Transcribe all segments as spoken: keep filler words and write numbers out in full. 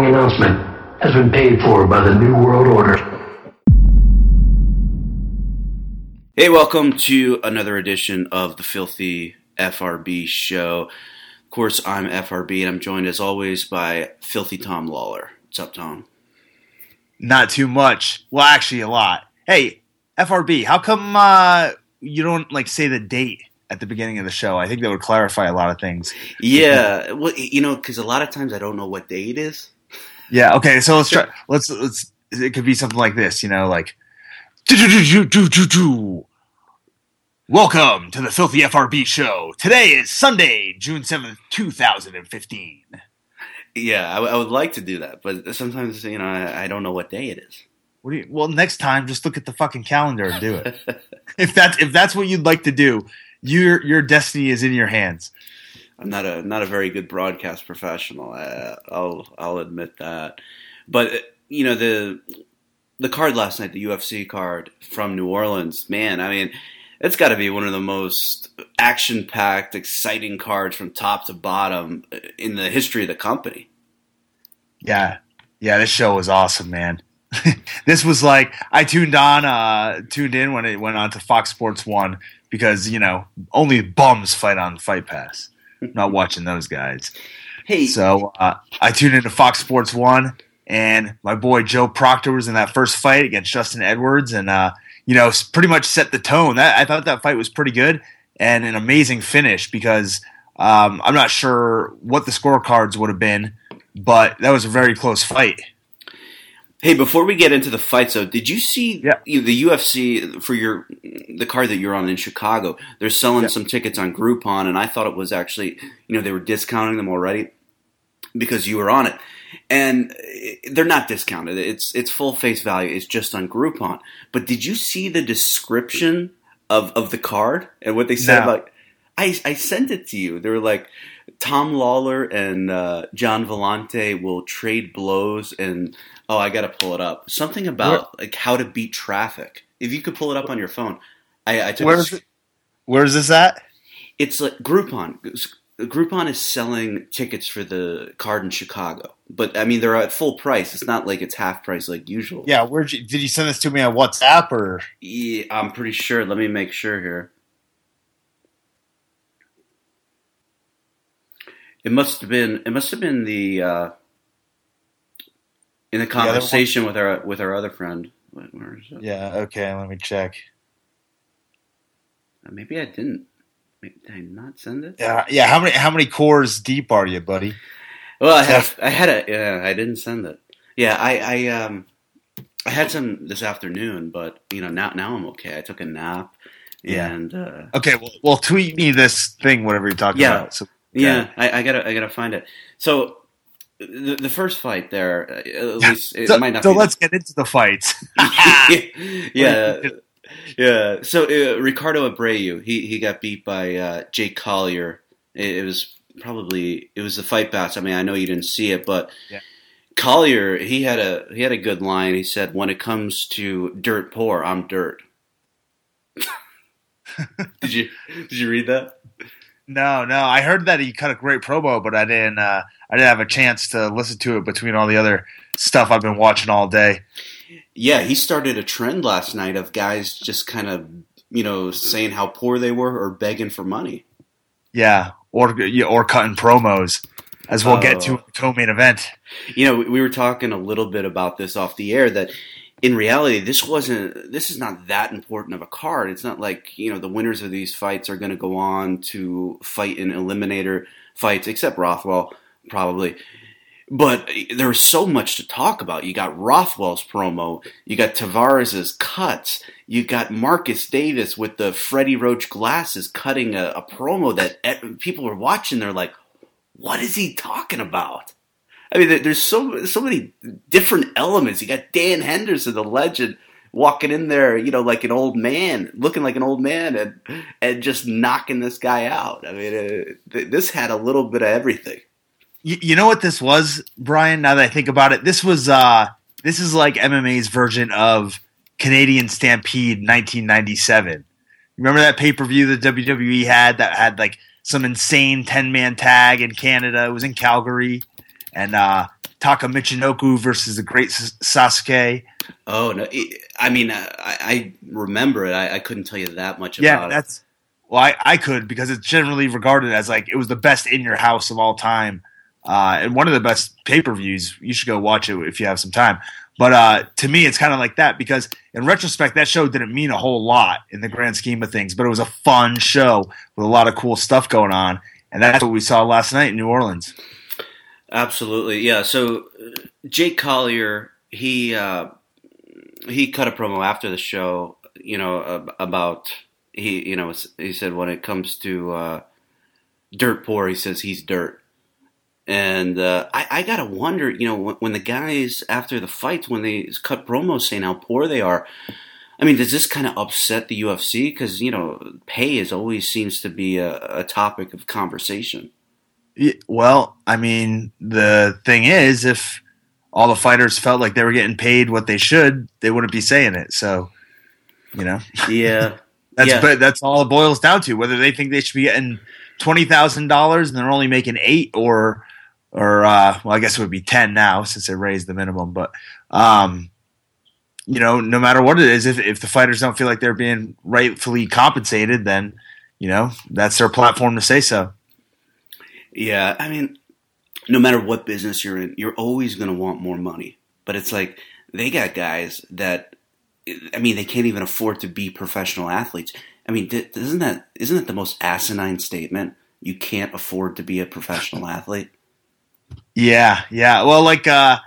announcement has been paid for by the New World Order. Hey, welcome to another edition of the Filthy F R B Show. Of course, I'm F R B, and I'm joined as always by Filthy Tom Lawler. What's up, Tom? Not too much. Well, actually, a lot. Hey, F R B, how come uh, you don't like say the date at the beginning of the show? I think that would clarify a lot of things. Yeah, well, you know, because a lot of times I don't know what day it is. Yeah. Okay. So let's try. Let's let's. It could be something like this. You know, like. Welcome to the Filthy F R B Show. Today is Sunday, June seventh, two thousand fifteen. Yeah, I, w- I would like to do that, but sometimes you know I, I don't know what day it is. What do you? Well, next time, just look at the fucking calendar and do it. if that's if that's what you'd like to do. Your your destiny is in your hands. I'm not a not a very good broadcast professional. I, I'll I'll admit that. But you know the the card last night, the U F C card from New Orleans, man. I mean, it's got to be one of the most action packed, exciting cards from top to bottom in the history of the company. Yeah, yeah. This show was awesome, man. This was like I tuned on, uh, tuned in when it went on to Fox Sports One. Because, you know, only bums fight on Fight Pass. I'm not watching those guys. Hey. So uh, I tuned into Fox Sports one, and my boy Joe Proctor was in that first fight against Justin Edwards, and, uh, you know, pretty much set the tone. That, I thought that fight was pretty good and an amazing finish because um, I'm not sure what the scorecards would have been, but that was a very close fight. Hey, before we get into the fights, though, did you see yeah. the U F C for your the card that you're on in Chicago? They're selling yeah. some tickets on Groupon, and I thought it was actually, you know, they were discounting them already because you were on it. And they're not discounted. It's it's full face value. It's just on Groupon. But did you see the description of, of the card and what they said no. about I, I sent it to you. They were like, Tom Lawler and uh, John Vellante will trade blows and oh, I got to pull it up. Something about Where? like how to beat traffic. If you could pull it up on your phone. I, I took Where's it? Where's this at? It's like Groupon. Groupon is selling tickets for the card in Chicago. But, I mean, they're at full price. It's not like it's half price like usual. Yeah, where'd you, did you send this to me on WhatsApp? Or? Yeah, I'm pretty sure. Let me make sure here. It must have been. It must have been the uh, in the conversation the with our with our other friend. Where is it? Yeah. Okay. Let me check. Uh, maybe I didn't. Did I not send it? Yeah. Yeah. How many How many cores deep are you, buddy? Well, I had. I had a. Yeah, I didn't send it. Yeah, I. I um. I had some this afternoon, but you know now now I'm okay. I took a nap. And yeah. uh, okay. Well, well, tweet me this thing, whatever you're talking yeah. about. So. Yeah, I, I gotta, I gotta find it. So, the, the first fight there, at least it so, might not. So be let's the... get into the fights. yeah, yeah. So uh, Ricardo Abreu, he he got beat by uh, Jake Collier. It, it was probably it was the Fight Pass. I mean, I know you didn't see it, but yeah. Collier, he had a he had a good line. He said, "When it comes to dirt poor, I'm dirt." did you did you read that? No, no. I heard that he cut a great promo, but I didn't. Uh, I didn't have a chance to listen to it between all the other stuff I've been watching all day. Yeah, he started a trend last night of guys just kind of, you know, saying how poor they were or begging for money. Yeah, or or cutting promos, as we'll oh. get to in the co-main event. You know, we were talking a little bit about this off the air that. In reality, this wasn't. This is not that important of a card. It's not like you know the winners of these fights are going to go on to fight in eliminator fights, except Rothwell probably. But there was so much to talk about. You got Rothwell's promo, you got Tavares's cuts, you got Marcus Davis with the Freddie Roach glasses cutting a, a promo that people were watching. They're like, "What is he talking about?" I mean, there's so so many different elements. You got Dan Henderson, the legend, walking in there, you know, like an old man, looking like an old man, and and just knocking this guy out. I mean, uh, th- this had a little bit of everything. You, you know what this was, Brian? Now that I think about it, this was uh, this is like M M A's version of Canadian Stampede nineteen ninety-seven. Remember that pay per view that W W E had that had like some insane ten man tag in Canada? It was in Calgary. And uh, Taka Michinoku versus the Great Sasuke. Oh no! I mean, I, I remember it. I, I couldn't tell you that much yeah, about that's, it. Well, I, I could because it's generally regarded as like it was the best in your house of all time, uh, and one of the best pay per views. You should go watch it if you have some time. But uh, to me, it's kind of like that because in retrospect, that show didn't mean a whole lot in the grand scheme of things. But it was a fun show with a lot of cool stuff going on, and that's what we saw last night in New Orleans. Absolutely, yeah. So uh, Jake Collier, he uh, he cut a promo after the show, you know, uh, about he, you know, he said when it comes to uh, dirt poor, he says he's dirt, and uh, I, I gotta wonder, you know, when, when the guys after the fights when they cut promos saying how poor they are. I mean, does this kind of upset the U F C? Because you know, pay is always seems to be a, a topic of conversation. Well, I mean, the thing is, if all the fighters felt like they were getting paid what they should, they wouldn't be saying it. So, you know, yeah, that's yeah. but that's all it boils down to. Whether they think they should be getting twenty thousand dollars and they're only making eight, or, or uh, well, I guess it would be ten now since they raised the minimum. But, um, you know, no matter what it is, if if the fighters don't feel like they're being rightfully compensated, then you know that's their platform to say so. Yeah, I mean, no matter what business you're in, you're always going to want more money. But it's like they got guys that, I mean, they can't even afford to be professional athletes. I mean, isn't that isn't that the most asinine statement? You can't afford to be a professional athlete. Yeah, yeah. Well, like uh,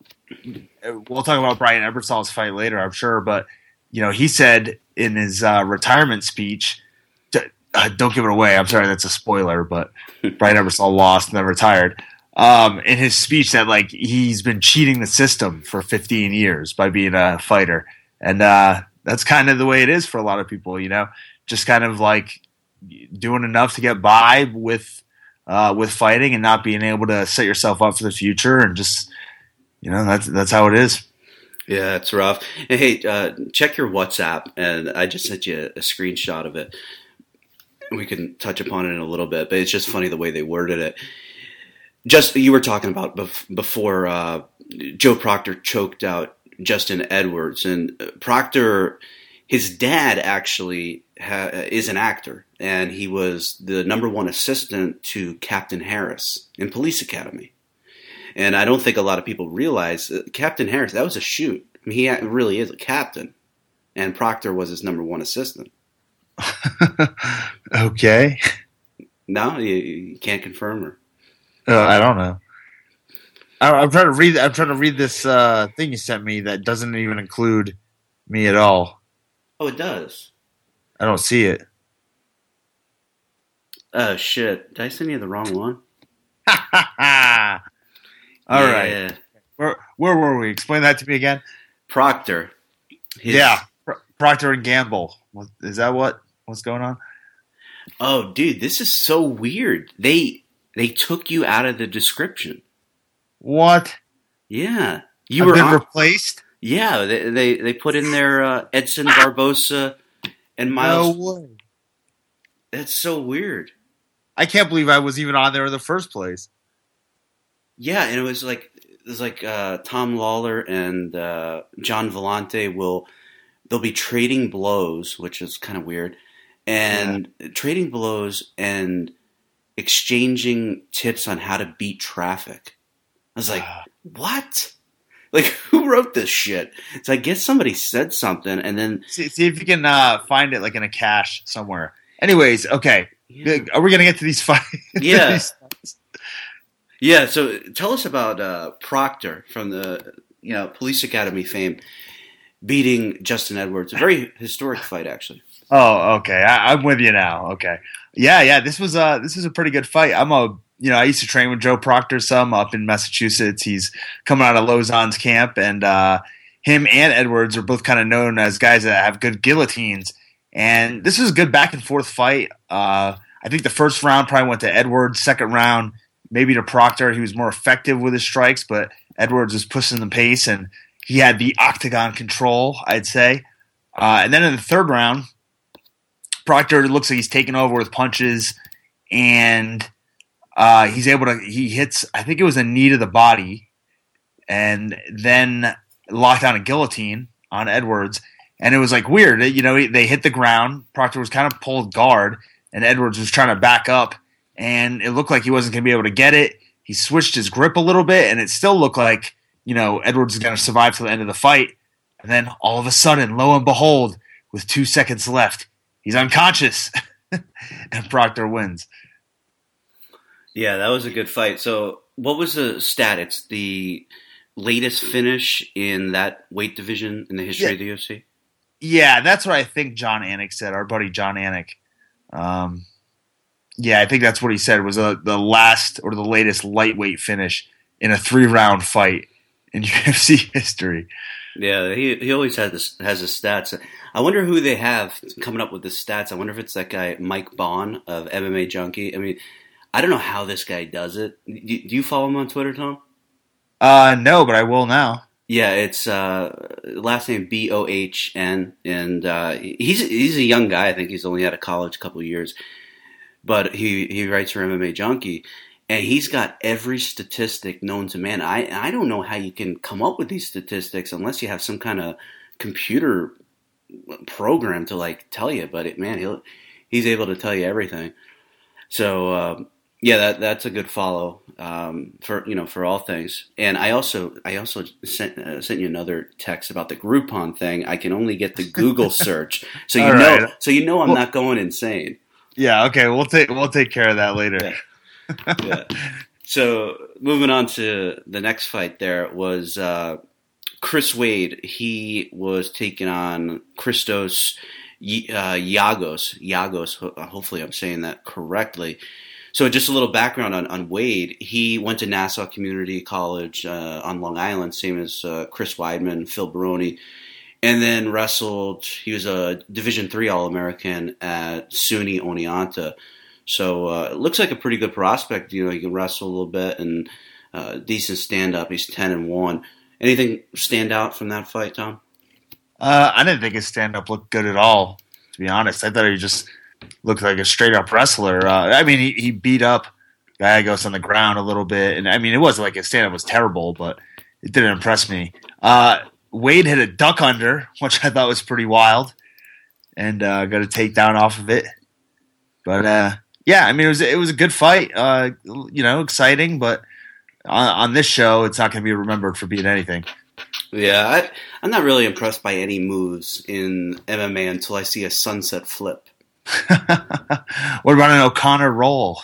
we'll talk about Brian Ebersol's fight later, I'm sure. But you know, he said in his uh, retirement speech. Uh, don't give it away. I'm sorry, that's a spoiler, but Brian Ebersol lost and then retired. Um, in his speech, that like he's been cheating the system for fifteen years by being a fighter, and uh, that's kind of the way it is for a lot of people. You know, just kind of like doing enough to get by with uh, with fighting and not being able to set yourself up for the future, and just you know that's that's how it is. Yeah, it's rough. And hey, uh, check your WhatsApp, and I just sent you a, a screenshot of it. We can touch upon it in a little bit, but it's just funny the way they worded it. Just you were talking about bef- before uh, Joe Proctor choked out Justin Edwards, and Proctor, his dad actually ha- is an actor, and he was the number one assistant to Captain Harris in Police Academy. And I don't think a lot of people realize that Captain Harris, that was a shoot. I mean, he really is a captain, and Proctor was his number one assistant. Okay. No, you, you can't confirm or. Uh, I don't know. I, I'm trying to read. I'm trying to read this uh, thing you sent me that doesn't even include me at all. Oh, it does. I don't see it. Oh shit! Did I send you the wrong one? All yeah. right. Where where were we? Explain that to me again. Proctor. His... Yeah, Pro- Procter and Gamble. Is that what? What's going on? Oh, dude, this is so weird. They they took you out of the description. What? Yeah, you I've were been on, replaced. Yeah, they, they they put in there uh, Edson Barbosa and Miles. No way. That's so weird. I can't believe I was even on there in the first place. Yeah, and it was like it was like uh, Tom Lawler and uh, John Vellante will. They'll be trading blows, which is kind of weird, and yeah. trading blows and exchanging tips on how to beat traffic. I was like, what? Like, who wrote this shit? So I guess somebody said something, and then... See, see if you can uh, find it like in a cache somewhere. Anyways, okay. Yeah. Are we going to get to these fights? Yeah. Yeah, so tell us about uh, Proctor from the you know Police Academy fame. Beating Justin Edwards. A very historic fight, actually. Oh, okay. I, I'm with you now. Okay. Yeah, yeah. This was a this was a pretty good fight. I'm a you know I used to train with Joe Proctor some up in Massachusetts. He's coming out of Lausanne's camp, and uh, him and Edwards are both kind of known as guys that have good guillotines. And this was a good back and forth fight. Uh, I think the first round probably went to Edwards. Second round maybe to Proctor. He was more effective with his strikes, but Edwards was pushing the pace and. He had the octagon control, I'd say. Uh, and then in the third round, Proctor looks like he's taking over with punches, and uh, he's able to – he hits – I think it was a knee to the body, and then locked down a guillotine on Edwards. And it was like weird. You know, they hit the ground. Proctor was kind of pulled guard, and Edwards was trying to back up, and it looked like he wasn't going to be able to get it. He switched his grip a little bit, and it still looked like, you know, Edwards is going to survive till the end of the fight. And then all of a sudden, lo and behold, with two seconds left, he's unconscious, and Proctor wins. Yeah, that was a good fight. So what was the stat? It's the latest finish in that weight division in the history yeah. of the U F C? Yeah, that's what I think John Anik said, our buddy John Anik. Um, yeah, I think that's what he said was uh, the last or the latest lightweight finish in a three-round fight in U F C history. Yeah, he he always has this, has his stats. I wonder who they have coming up with the stats. I wonder if it's that guy Mike Bond of M M A Junkie. I mean, I don't know how this guy does it. Do, do you follow him on Twitter, Tom? Uh, no, but I will now. Yeah, it's uh, last name B O H N, and uh, he's he's a young guy. I think he's only out of college a couple of years, but he, he writes for M M A Junkie, and he's got every statistic known to man. I I don't know how you can come up with these statistics unless you have some kind of computer program to like tell you. But it, man, he'll he's able to tell you everything. So. Uh, Yeah, that that's a good follow um, for you know for all things. And I also I also sent uh, sent you another text about the Groupon thing. I can only get the Google search, so you all know right. so you know I'm well, not going insane. Yeah, okay, we'll take we'll take care of that later. Yeah. yeah. So moving on to the next fight, there was uh, Chris Wade. He was taking on Christos uh, Giagos. Giagos. Hopefully, I'm saying that correctly. So just a little background on, on Wade. He went to Nassau Community College uh, on Long Island, same as uh, Chris Weidman, Phil Baroni, and then wrestled. He was a Division three All-American at SUNY Oneonta. So uh, it looks like a pretty good prospect. You know, he can wrestle a little bit and uh, decent stand-up. He's ten and one. Anything stand out from that fight, Tom? Uh, I didn't think his stand-up looked good at all, to be honest. I thought he just looked like a straight-up wrestler. Uh, I mean, he, he beat up Giagos on the ground a little bit. And, I mean, it wasn't like his stand-up was terrible, but it didn't impress me. Uh, Wade hit a duck under, which I thought was pretty wild, and uh, got a takedown off of it. But, uh, yeah, I mean, it was, it was a good fight. Uh, you know, exciting, but on, on this show, it's not going to be remembered for being anything. Yeah, I, I'm not really impressed by any moves in M M A until I see a sunset flip. What about an O'Connor roll?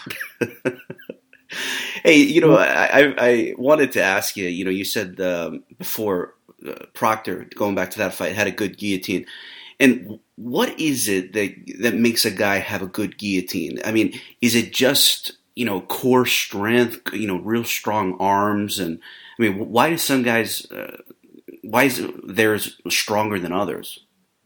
Hey, you know, I, I wanted to ask you, you know, you said um, before uh, Proctor, going back to that fight, had a good guillotine. And what is it that that makes a guy have a good guillotine? I mean, is it just, you know, core strength, you know, real strong arms? And I mean, why do some guys, uh, why is theirs stronger than others?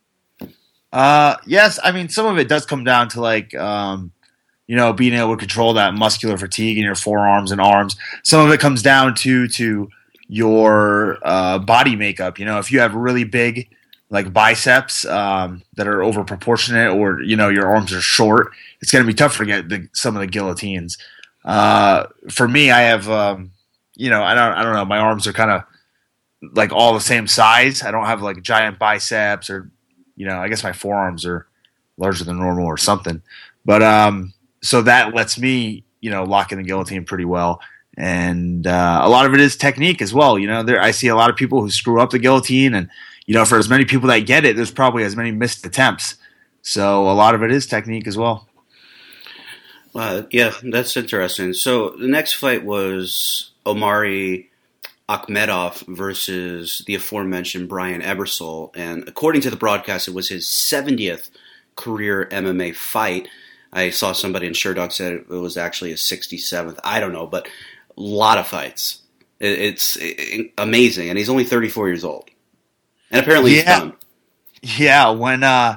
Uh, yes, I mean, some of it does come down to like, um, you know, being able to control that muscular fatigue in your forearms and arms. Some of it comes down to to your uh, body makeup. You know, if you have really big like biceps um, that are over proportionate, or you know your arms are short, it's going to be tough to get the, some of the guillotines. Uh, for me, I have, um, you know, I don't, I don't know, my arms are kind of like all the same size. I don't have like giant biceps or. You know, I guess my forearms are larger than normal or something. But um, so that lets me, you know, lock in the guillotine pretty well. And uh, a lot of it is technique as well. You know, there I see a lot of people who screw up the guillotine. And, you know, for as many people that get it, there's probably as many missed attempts. So a lot of it is technique as well. Wow, yeah, that's interesting. So the next fight was Omari Akhmedov versus the aforementioned Brian Ebersol, and according to the broadcast, it was his seventieth career M M A fight. I saw somebody in Sherdog said it was actually his sixty-seventh. I don't know, but a lot of fights. It's amazing, and he's only thirty-four years old, and apparently he's yeah. done. Yeah, when uh,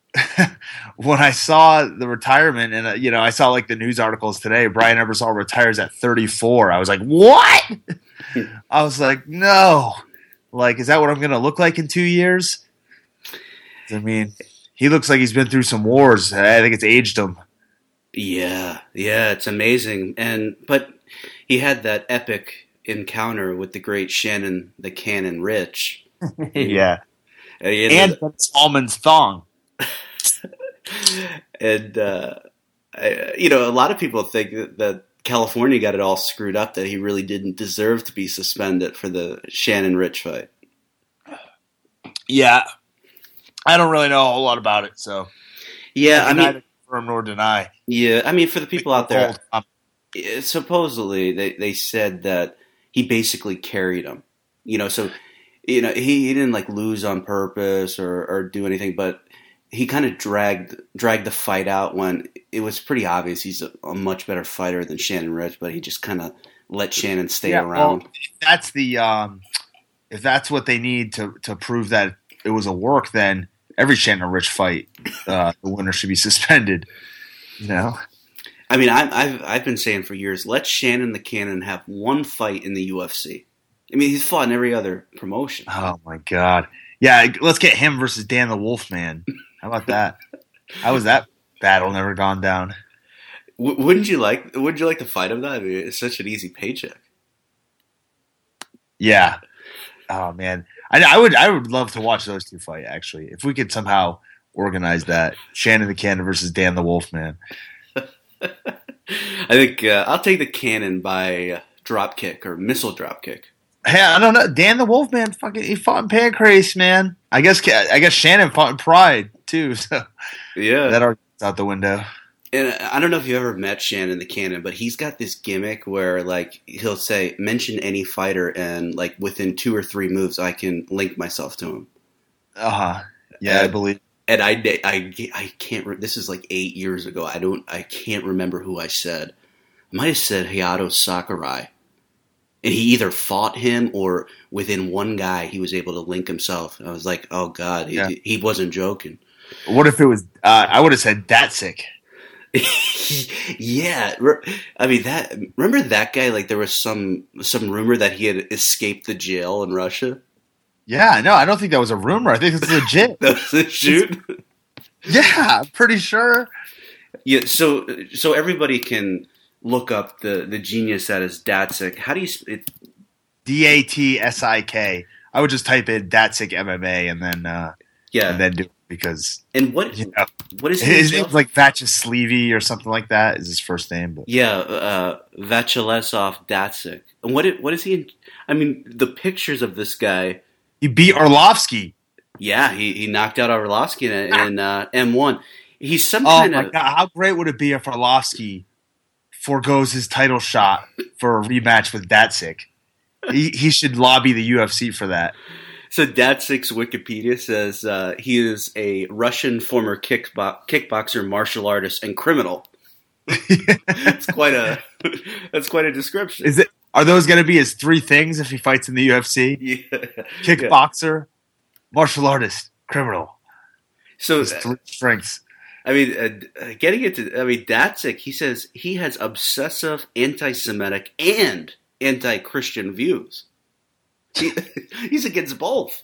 when I saw the retirement, and uh, you know, I saw like the news articles today, Brian Ebersol retires at thirty-four. I was like, what? I was like, no. Like, is that what I'm going to look like in two years? I mean, he looks like he's been through some wars. I think it's aged him. Yeah, yeah, it's amazing. And but he had that epic encounter with the great Shannon the Cannon Rich. yeah. And, he And ended up- Almond's thong. and uh, I, you know, a lot of people think that, that California got it all screwed up, that he really didn't deserve to be suspended for the Shannon Rich fight. Yeah. I don't really know a whole lot about it, so Yeah, I I can mean, neither confirm nor deny. yeah, I mean, for the people out there, Um, eh, supposedly they, they said that he basically carried him. You know, so you know he, he didn't like lose on purpose or, or do anything, but he kind of dragged dragged the fight out when it was pretty obvious he's a, a much better fighter than Shannon Rich, but he just kind of let Shannon stay yeah, around. well, if that's the um, if that's what they need to to prove that it was a work, then every Shannon Rich fight, uh, the winner should be suspended. You know. I mean, I, I've I've been saying for years, let Shannon the Cannon have one fight in the U F C. I mean, he's fought in every other promotion. Oh my God! Yeah, let's get him versus Dan the Wolfman. How about that? How was that battle never gone down? W- wouldn't you like? Wouldn't you like to fight him? Though I mean, it's such an easy paycheck. Yeah. Oh man, I, I would I would love to watch those two fight. Actually, if we could somehow organize that, Shannon the Cannon versus Dan the Wolfman. I think uh, I'll take the Cannon by uh, drop kick or missile drop kick. Hey, I don't know. Dan the Wolfman, fucking, he fought in Pancrase, man. I guess I guess Shannon fought in Pride too. So Yeah, that argument's out the window. and I don't know if you ever met Shannon the Cannon, but he's got this gimmick where like he'll say mention any fighter, and like within two or three moves, I can link myself to him. Uh huh. Yeah, And- I believe. And I, I, I can't. Re- this is like eight years ago. I don't. I can't remember who I said. I might have said Hayato Sakurai, and he either fought him or within one guy he was able to link himself. I was like, oh god, Yeah. he, he wasn't joking. What if it was? Uh, I would have said Datsik. Yeah, re- I mean that. Remember that guy? Like there was some some rumor that he had escaped the jail in Russia. Yeah, no, I don't think that was a rumor. I think it's legit. That was a shoot. Yeah, I'm pretty sure. Yeah, so so everybody can look up the, the genius that is Datsik. How do you? sp- It, D A T S I K. I would just type in Datsik M M A and then uh, yeah, and then do it because and what you know what is his his name's like Vacheslevi or something like that is his first name. But Yeah, uh, Vachilesov Datsik. And what it, what is he? In, I mean, the pictures of this guy. he beat Orlovsky. Yeah, he, he knocked out Arlovsky in, in uh, M one. He's some Oh kind my of. god! How great would it be if Orlovsky foregoes his title shot for a rematch with Datsik? He, he should lobby the U F C for that. So Datsik's Wikipedia says uh, he is a Russian former kickbo- kickboxer, martial artist, and criminal. That's quite a that's quite a description. Is it? Are those going to be his three things if he fights in the U F C? Yeah. Kickboxer, martial artist, criminal. So His three strengths. I mean, uh, getting into I mean, Datsik, he says he has obsessive anti-Semitic and anti-Christian views. He, he's against both.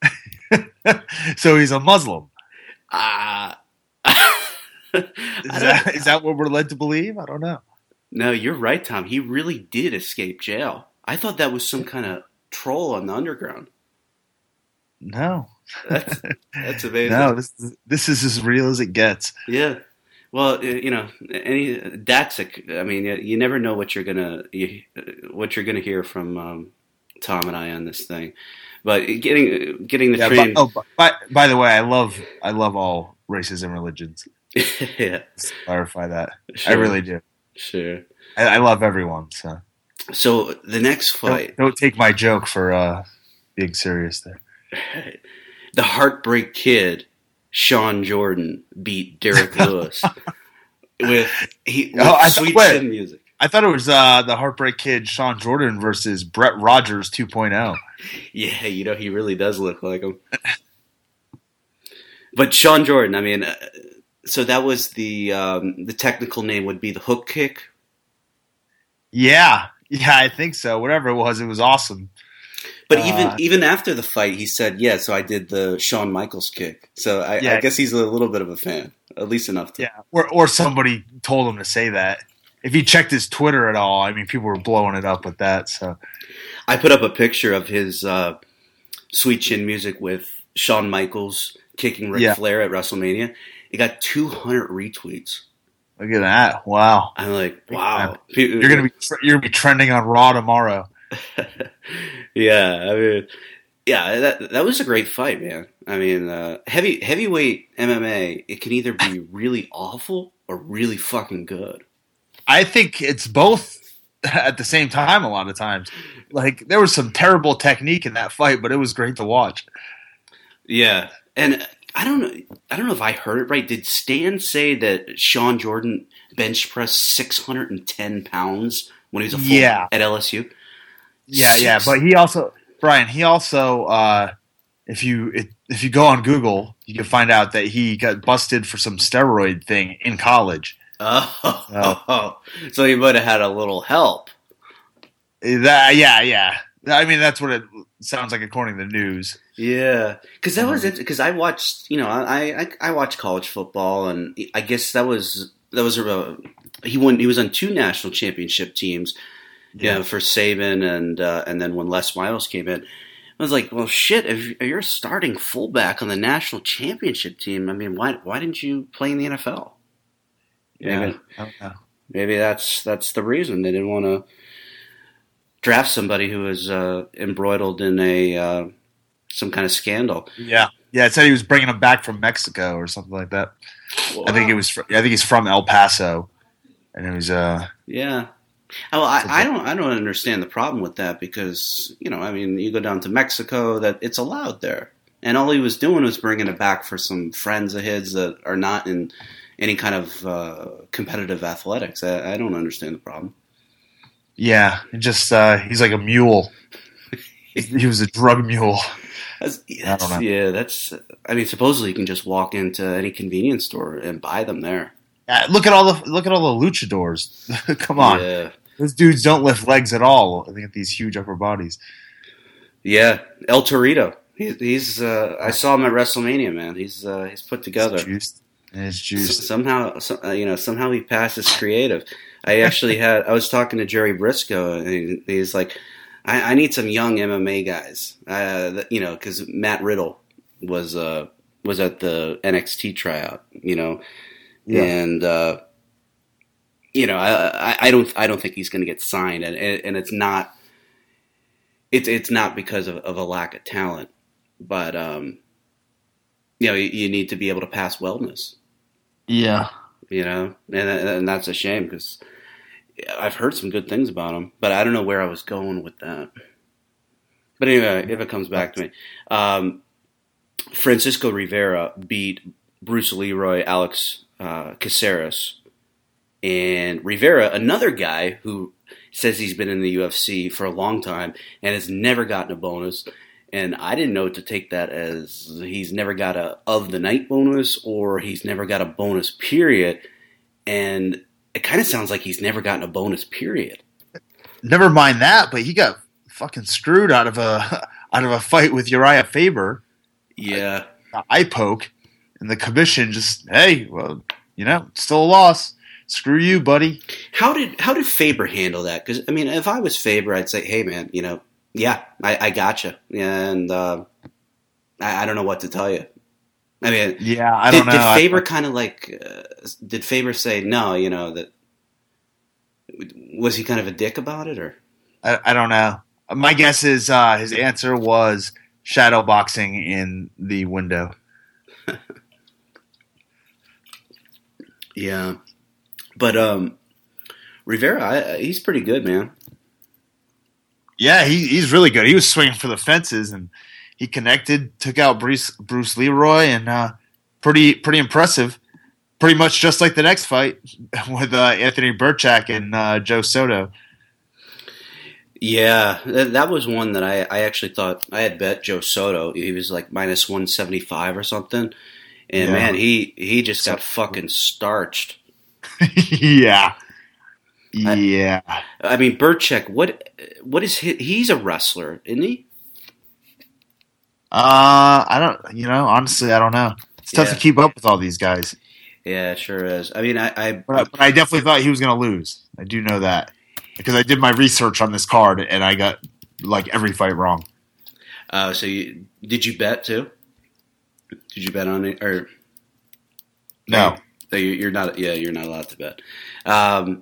So he's a Muslim. Uh, Is that, is that what we're led to believe? I don't know. No, you're right, Tom. He really did escape jail. I thought that was some kind of troll on the underground. No. That's, that's amazing. No, this is, this is as real as it gets. Yeah. Well, uh, you know, any Datsik. I mean, you, you never know what you're gonna you, what you're gonna hear from um, Tom and I on this thing. But getting getting the Yeah, train. but, oh, by, by the way, I love I love all races and religions. Yeah, Just to clarify that. Sure. I really do. Sure. I, I love everyone. So So the next fight, don't, don't take my joke for uh, being serious there. the Heartbreak Kid, Sean Jordan beat Derek Lewis with he with Oh, I- sweet wait. chin music. I thought it was uh, the Heartbreak Kid, Sean Jordan versus Brett Rogers two point oh. Yeah, you know he really does look like him. But Sean Jordan, I mean, uh, so that was the um, the technical name would be the hook kick. Yeah, yeah, I think so. Whatever it was, it was awesome. But Uh, even even after the fight, he said, "Yeah, so I did the Shawn Michaels kick." So I, Yeah. I guess he's a little bit of a fan, at least enough to. Yeah, or or somebody told him to say that. If he checked his Twitter at all, I mean, people were blowing it up with that. So I put up a picture of his uh, Sweet Chin Music with Shawn Michaels kicking Ric Yeah. Flair at WrestleMania. It got two hundred retweets. Look at that! Wow, I'm like, wow. you're gonna be you're gonna be trending on Raw tomorrow. Yeah, I mean, yeah, that that was a great fight, man. I mean, uh, heavy heavyweight M M A, it can either be really awful or really fucking good. I think it's both at the same time. A lot of times, like there was some terrible technique in that fight, but it was great to watch. Yeah, and I don't know. I don't know if I heard it right. Did Stan say that Sean Jordan bench pressed six hundred and ten pounds when he was a full Yeah. at L S U? Yeah, yeah, but he also, Brian, he also, uh, if you if, if you go on Google, you can find out that he got busted for some steroid thing in college. Oh, so he might have had a little help. That, yeah, yeah. I mean, that's what it sounds like according to the news. Yeah, because that was it. Because I watched, you know, I, I I watched college football, and I guess that was that was a he won. He was on two national championship teams. Yeah, you know, for Saban and uh, and then when Les Miles came in, I was like, well, shit. If you're a starting fullback on the national championship team, I mean, why why didn't you play in the N F L? Yeah, Maybe, I don't know. maybe that's that's the reason they didn't want to draft somebody who was uh, embroiled in a uh, some kind of scandal. Yeah, yeah. It said he was bringing him back from Mexico or something like that. Wow. I think it was. Fr- I think he's from El Paso, and it was. Uh, Yeah. Oh, I, I don't. I don't understand the problem with that because you know, I mean, you go down to Mexico, that it's allowed there, and all he was doing was bringing it back for some friends of his that are not in any kind of uh, competitive athletics. I, I don't understand the problem. yeah, it just uh, he's like a mule. He was a drug mule. That's, I don't know. Yeah, that's. I mean, supposedly you can just walk into any convenience store and buy them there. Yeah, look at all the look at all the luchadors. Come on, Yeah. those dudes don't lift legs at all. They got these huge upper bodies. Yeah, El Torito. He, he's. Uh, I saw him at WrestleMania, man. He's. Uh, he's put together. It's juiced. It's S- juiced. somehow, so, uh, you know, somehow he passes creative. I actually had. I was talking to Jerry Briscoe, and he, he's like, I, "I need some young M M A guys." Uh, that, you know, because Matt Riddle was uh, was at the N X T tryout. You know, Yeah. and uh, you know, I, I, I don't. I don't think he's going to get signed, and and it's not. It's it's not because of, of a lack of talent, but um, you know, you, you need to be able to pass wellness. Yeah. You know, and and that's a shame because I've heard some good things about him, but I don't know where I was going with that. But anyway, if it comes back to me, um, Francisco Rivera beat Bruce Leroy, Alex uh, Caceres, and Rivera, another guy who says he's been in the U F C for a long time and has never gotten a bonus. And I didn't know to take that as he's never got a of the night bonus or he's never got a bonus period. And it kind of sounds like he's never gotten a bonus period. Never mind that, but he got fucking screwed out of a out of a fight with Uriah Faber. Yeah. An eye poke, and the commission just, hey, well, you know, still a loss. Screw you, buddy. How did how did Faber handle that? Because I mean, if I was Faber, I'd say, hey man, you know, yeah, I, I gotcha, and uh, I, I don't know what to tell you. I mean, Yeah, I did, don't know. did I- Faber kind of like uh, did Faber say no? You know that was he kind of a dick about it, or I, I don't know. My guess is uh, his answer was shadow boxing in the window. yeah, but um, Rivera, I, he's pretty good, man. Yeah, he, he's really good. He was swinging for the fences, and he connected, took out Bruce, Bruce Leroy, and uh, pretty pretty impressive. Pretty much just like the next fight with uh, Anthony Burchak and uh, Joe Soto. Yeah, that, that was one that I, I actually thought I had bet Joe Soto. He was like minus one seventy five or something, and Yeah. man, he he just got fucking starched. yeah, yeah. I mean, Burchak, what what is he? He's a wrestler, isn't he? Uh, I don't. You know, honestly, I don't know. It's tough Yeah. to keep up with all these guys. Yeah, it sure is. I mean, I, I, But I, but I definitely thought he was going to lose. I do know that because I did my research on this card, and I got like every fight wrong. Uh, so you, did you bet too? Did you bet on it or no? No, you're not. Yeah, you're not allowed to bet. Um,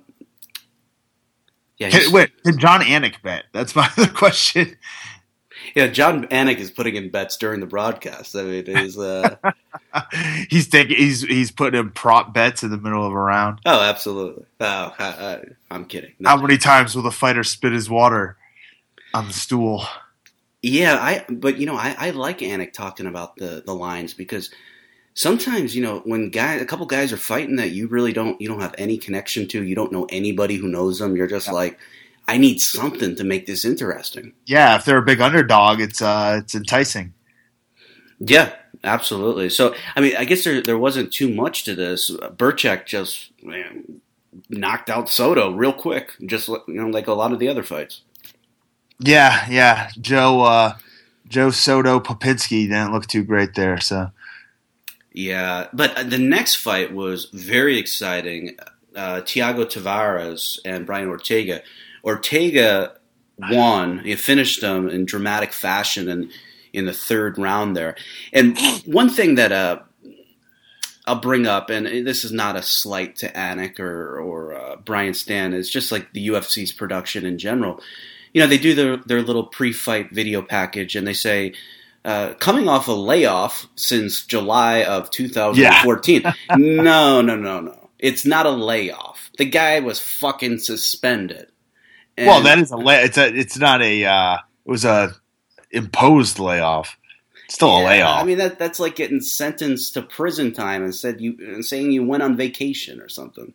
yeah. Can, wait, did John Anik bet? That's my other question. Yeah, John Anik is putting in bets during the broadcast. I mean, it is. Uh... he's taking. He's he's putting in prop bets in the middle of a round. Oh, absolutely. Oh, I, I, I'm kidding. No. How many times will the fighter spit his water on the stool? Yeah, I. But you know, I, I like Anik talking about the, the lines because sometimes you know when guy a couple guys are fighting that you really don't you don't have any connection to, you don't know anybody who knows them. You're just yeah. like, I need something to make this interesting. Yeah, if they're a big underdog, it's uh, it's enticing. Yeah, absolutely. So, I mean, I guess there there wasn't too much to this. Burchak just man, knocked out Soto real quick, just you know, like a lot of the other fights. Yeah, yeah. Joe uh, Joe Soto Popinski didn't look too great there. So, yeah, but the next fight was very exciting. Uh, Thiago Tavares and Brian Ortega. Ortega won. He finished him in dramatic fashion in, in the third round there. And one thing that uh, I'll bring up, and this is not a slight to Anik or, or uh, Brian Stann, it's just like the U F C's production in general. You know, they do their, their little pre-fight video package, and they say, uh, coming off a layoff since July of two thousand fourteen. Yeah. no, no, no, no. It's not a layoff. The guy was fucking suspended. And well, that is a lay. It's a. It's not a. Uh, it was a imposed layoff. It's still yeah, a layoff. I mean that that's like getting sentenced to prison time and said you and saying you went on vacation or something.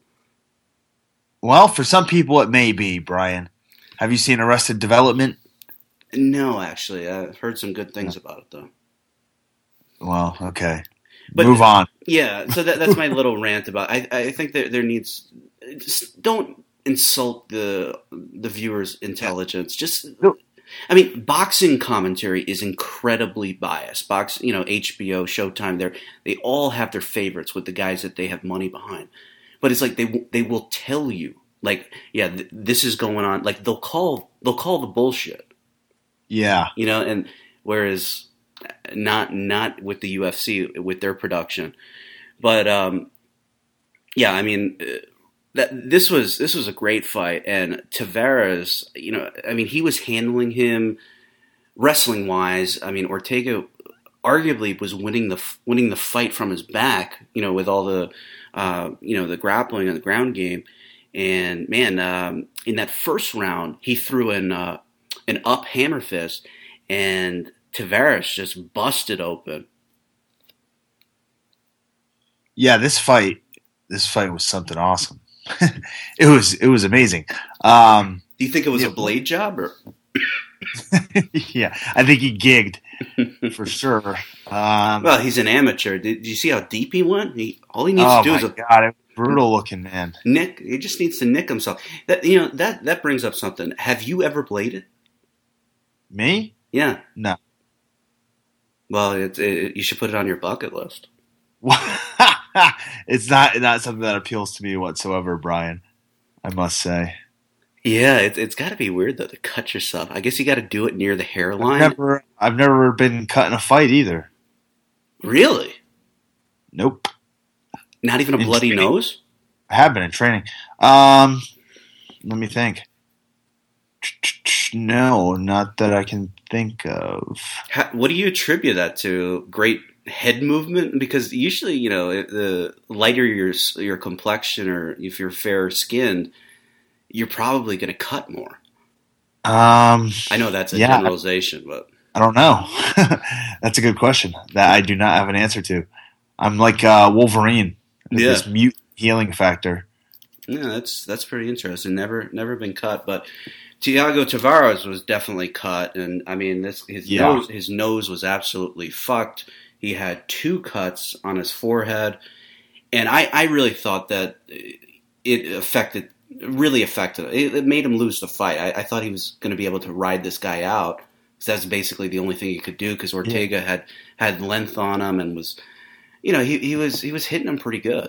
Well, for some people it may be. Brian, have you seen Arrested Development? No, actually, I've heard some good things about it though. Well, okay, but, move on. Yeah, so that, that's my little rant about. I I think that there needs just don't. insult the the viewer's intelligence. Just, I mean, boxing commentary is incredibly biased. Box, you know, H B O, Showtime, they they all have their favorites with the guys that they have money behind. But it's like they they will tell you, like, yeah, th- this is going on. Like they'll call they'll call the bullshit. Yeah, you know, and whereas not not with the U F C with their production, but um, yeah, I mean. Uh, That this was this was a great fight, and Tavares, you know, I mean, he was handling him wrestling wise. I mean, Ortega arguably was winning the winning the fight from his back, you know, with all the uh, you know the grappling and the ground game. And man, um, in that first round, he threw an uh, an up hammer fist, and Tavares just busted open. Yeah, this fight, this fight was something awesome. it was it was amazing. Um, Do you think it was yeah. a blade job or? Yeah, I think he gigged for sure. Um, well, he's an amateur. Did, did you see how deep he went? He, all he needs oh to do my is a God, it was brutal looking, man. Nick. He just needs to nick himself. That you know that that brings up something. Have you ever bladed? Me? Yeah. No. Well, it, it, you should put it on your bucket list. It's not not something that appeals to me whatsoever, Brian. I must say. Yeah, it, it's got to be weird though to cut yourself. I guess you got to do it near the hairline. I've never, I've never been cut in a fight either. Really? Nope. Not even a in bloody training. nose? I have been in training. Um, let me think. No, not that I can think of. How, what do you attribute that to? Great head movement? Because usually, you know, the lighter your your complexion or if you're fair skinned, you're probably going to cut more. Um, I know that's a yeah, generalization, but I don't know. That's a good question that I do not have an answer to. I'm like uh, Wolverine. Yeah. This mute healing factor. Yeah, that's that's pretty interesting. Never never been cut, but Thiago Tavares was definitely cut, and I mean, this his yeah. nose his nose was absolutely fucked. He had two cuts on his forehead, and I, I really thought that it affected really affected it. It made him lose the fight. I, I thought he was going to be able to ride this guy out because that's basically the only thing he could do. Because Ortega yeah. had had length on him and was, you know, he he was he was hitting him pretty good.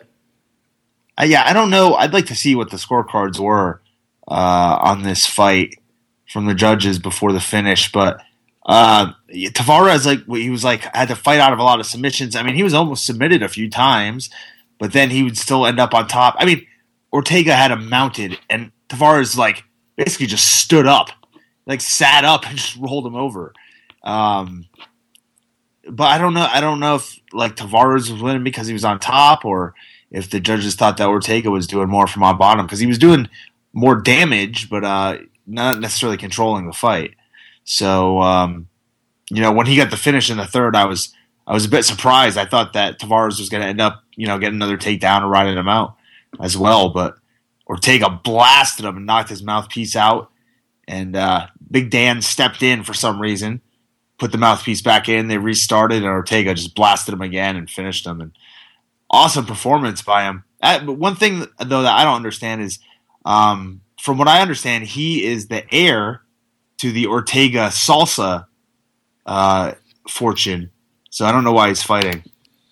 Uh, yeah, I don't know. I'd like to see what the scorecards were uh, on this fight from the judges before the finish. But uh, Tavares, like he was like had to fight out of a lot of submissions. I mean, he was almost submitted a few times, but then he would still end up on top. I mean, Ortega had him mounted, and Tavares like basically just stood up, like sat up and just rolled him over. Um, but I don't know. I don't know if like Tavares was winning because he was on top, or if the judges thought that Ortega was doing more from on bottom because he was doing more damage, but uh, not necessarily controlling the fight. So, um, you know, when he got the finish in the third, I was I was a bit surprised. I thought that Tavares was going to end up, you know, getting another takedown or riding him out as well, but Ortega blasted him and knocked his mouthpiece out. And uh, Big Dan stepped in for some reason, put the mouthpiece back in. They restarted, and Ortega just blasted him again and finished him. And awesome performance by him. Uh, but one thing, though, that I don't understand is, um, from what I understand, he is the heir to the Ortega salsa uh, fortune. So I don't know why he's fighting.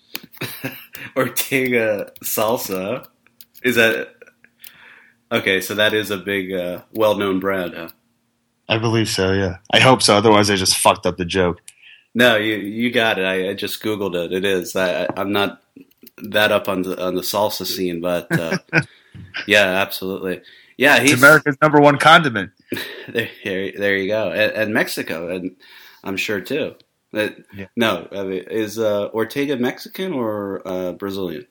Ortega salsa? Is that... Okay, so that is a big, uh, well-known brand, huh? I believe so, yeah. I hope so. Otherwise, I just fucked up the joke. No, you you got it. I, I just Googled it. It is. I, I'm not that up on the on the salsa scene, but uh, yeah, absolutely. Yeah, he's it's America's number one condiment. there, there you go, and, and Mexico, and I'm sure too. That, yeah. No, I mean, is uh, Ortega Mexican or uh, Brazilian?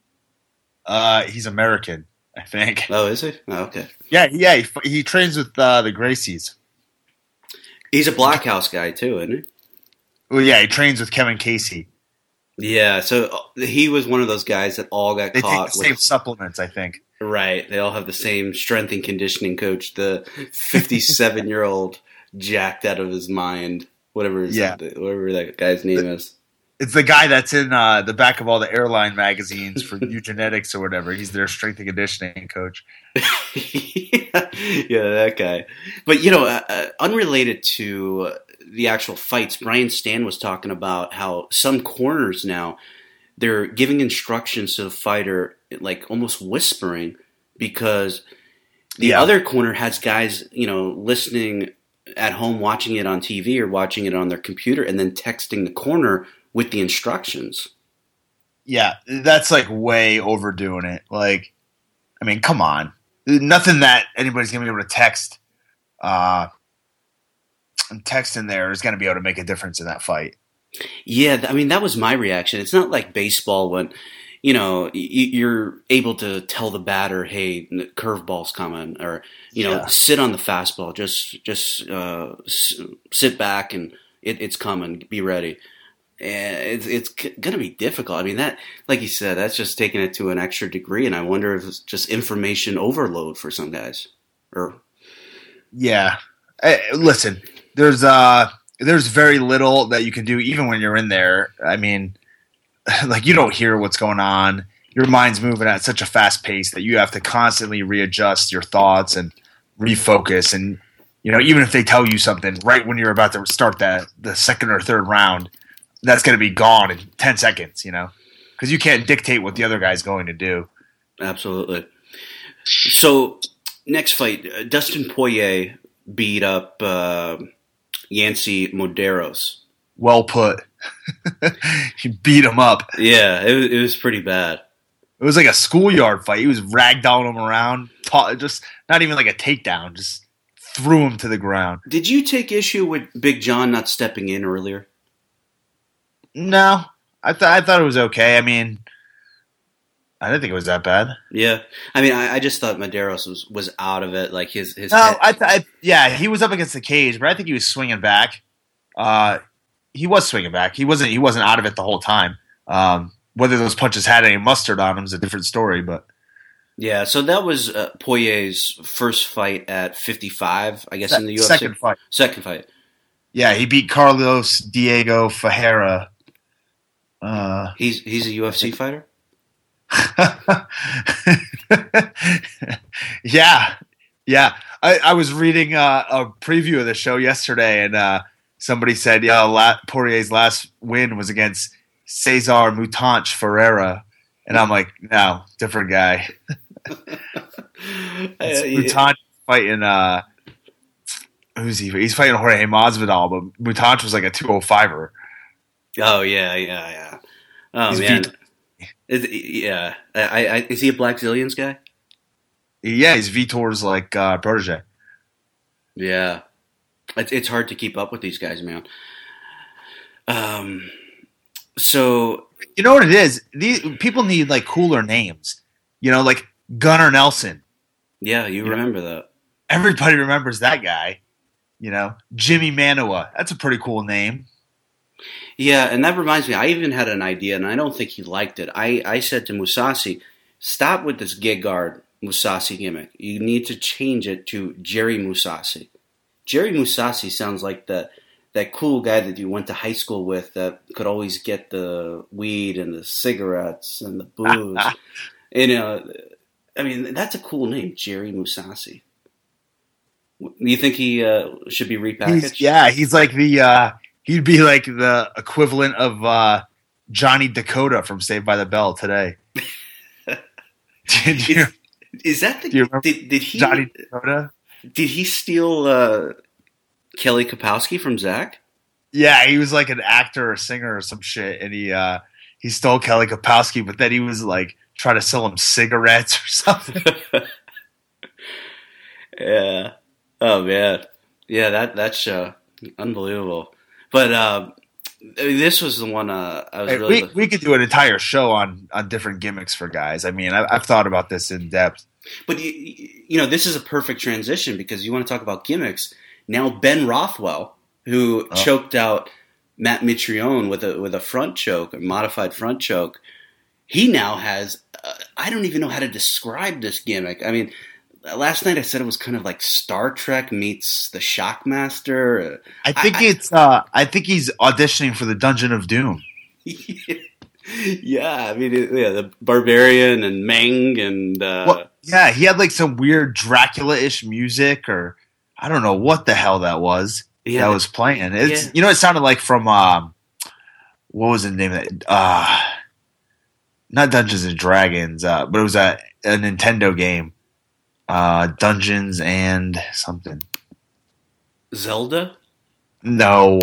Uh, he's American, I think. Oh, is he? Oh, okay. Yeah, yeah. He, he trains with uh, the Gracies. He's a Blockhouse guy too, isn't he? Well, yeah, he trains with Kevin Casey. Yeah, so he was one of those guys that all got they caught take the with same supplements, I think. Right, they all have the same strength and conditioning coach. The fifty-seven-year-old jacked out of his mind, whatever his, yeah. whatever that guy's name the, is. It's the guy that's in uh, the back of all the airline magazines for Eugenetics or whatever. He's their strength and conditioning coach. yeah, yeah, that guy. But, you know, uh, unrelated to the actual fights, Brian Stan was talking about how some corners now, they're giving instructions to the fighter, like almost whispering, because the yeah. other corner has guys, you know, listening at home, watching it on T V or watching it on their computer, and then texting the corner with the instructions. Yeah, that's like way overdoing it. Like, I mean, come on. Nothing that anybody's going to be able to text uh, and text in there is going to be able to make a difference in that fight. Yeah, I mean, that was my reaction. It's not like baseball when, you know, you're able to tell the batter, hey, curveball's coming, or, you know, yeah. sit on the fastball. Just just uh, sit back and it, it's coming. Be ready. And it's, it's going to be difficult. I mean, that, like you said, that's just taking it to an extra degree, and I wonder if it's just information overload for some guys. Or yeah, hey, listen, there's uh, there's very little that you can do, even when you're in there. I mean, like you don't hear what's going on. Your mind's moving at such a fast pace that you have to constantly readjust your thoughts and refocus. And you know, even if they tell you something right when you're about to start that the second or third round, that's going to be gone in ten seconds, you know, because you can't dictate what the other guy's going to do. Absolutely. So, next fight, uh, Dustin Poirier beat up uh, Yancy Medeiros. Well put. He beat him up. Yeah, it was, it was pretty bad. It was like a schoolyard fight. He was ragdolling him around, ta- just not even like a takedown, just threw him to the ground. Did you take issue with Big John not stepping in earlier? No, I thought I thought it was okay. I mean, I didn't think it was that bad. Yeah, I mean, I, I just thought Medeiros was, was out of it. Like his his. No, head. I, th- I yeah, he was up against the cage, but I think he was swinging back. Uh, he was swinging back. He wasn't. He wasn't out of it the whole time. Um, whether those punches had any mustard on them is a different story. But yeah, so that was uh, Poirier's first fight at fifty-five, I guess, Se- in the U F C. Second fight. Second fight. Yeah, he beat Carlos Diego Ferreira. Uh, he's he's a U F C fighter? yeah. Yeah. I, I was reading uh, a preview of the show yesterday, and uh, somebody said, yeah, La- Poirier's last win was against Cesar Mutanch Ferreira. And I'm like, no, different guy. It's Mutanch fighting uh, who's he? He's fighting Jorge Masvidal, but Mutanch was like a two oh five-er. Oh yeah, yeah, yeah. Oh He's man, Vit- is, yeah. I, I, is he a Black Zillions guy? yeah, he's Vitor's like uh, protege. Yeah, it's it's hard to keep up with these guys, man. Um, so You know what it is? These people need like cooler names. You know, like Gunnar Nelson. yeah, you Yeah. remember that? Everybody remembers that guy. You know, Jimmy Manua. That's a pretty cool name. Yeah, and that reminds me, I even had an idea, and I don't think he liked it. I, I said to Musasi, stop with this gig guard Musasi gimmick. You need to change it to Jerry Musasi. Jerry Musasi sounds like the that cool guy that you went to high school with that could always get the weed and the cigarettes and the booze. you know, I mean, that's a cool name, Jerry Musasi. You think he uh, should be repackaged? He's, yeah, he's like the uh, he'd be like the equivalent of uh, Johnny Dakota from Saved by the Bell today. Did you, Is, is that the do you remember did, did he Johnny Dakota? did he steal uh, Kelly Kapowski from Zach? Yeah, he was like an actor or singer or some shit, and he uh, he stole Kelly Kapowski, but then he was like trying to sell him cigarettes or something. Yeah. Oh man. Yeah, that that show, unbelievable. But uh, I mean, this was the one uh, I was Hey, really. we we could do an entire show on on different gimmicks for guys. I mean, I, I've thought about this in depth. But you, you know, this is a perfect transition because you want to talk about gimmicks. Now Ben Rothwell, who Oh. choked out Matt Mitrione with a with a front choke, a modified front choke, he now has. Uh, I don't even know how to describe this gimmick. I mean, last night I said it was kind of like Star Trek meets the Shockmaster. I think I- it's. Uh, I think he's auditioning for the Dungeon of Doom. Yeah, I mean, it- yeah, the Barbarian and Meng and uh, Well, yeah, he had like some weird Dracula-ish music, or I don't know what the hell that was. yeah, that was playing. It's Yeah. you know, it sounded like from um, what was the name of that? Uh, not Dungeons and Dragons, uh, but it was a, a Nintendo game. Uh, Dungeons and something. Zelda. No.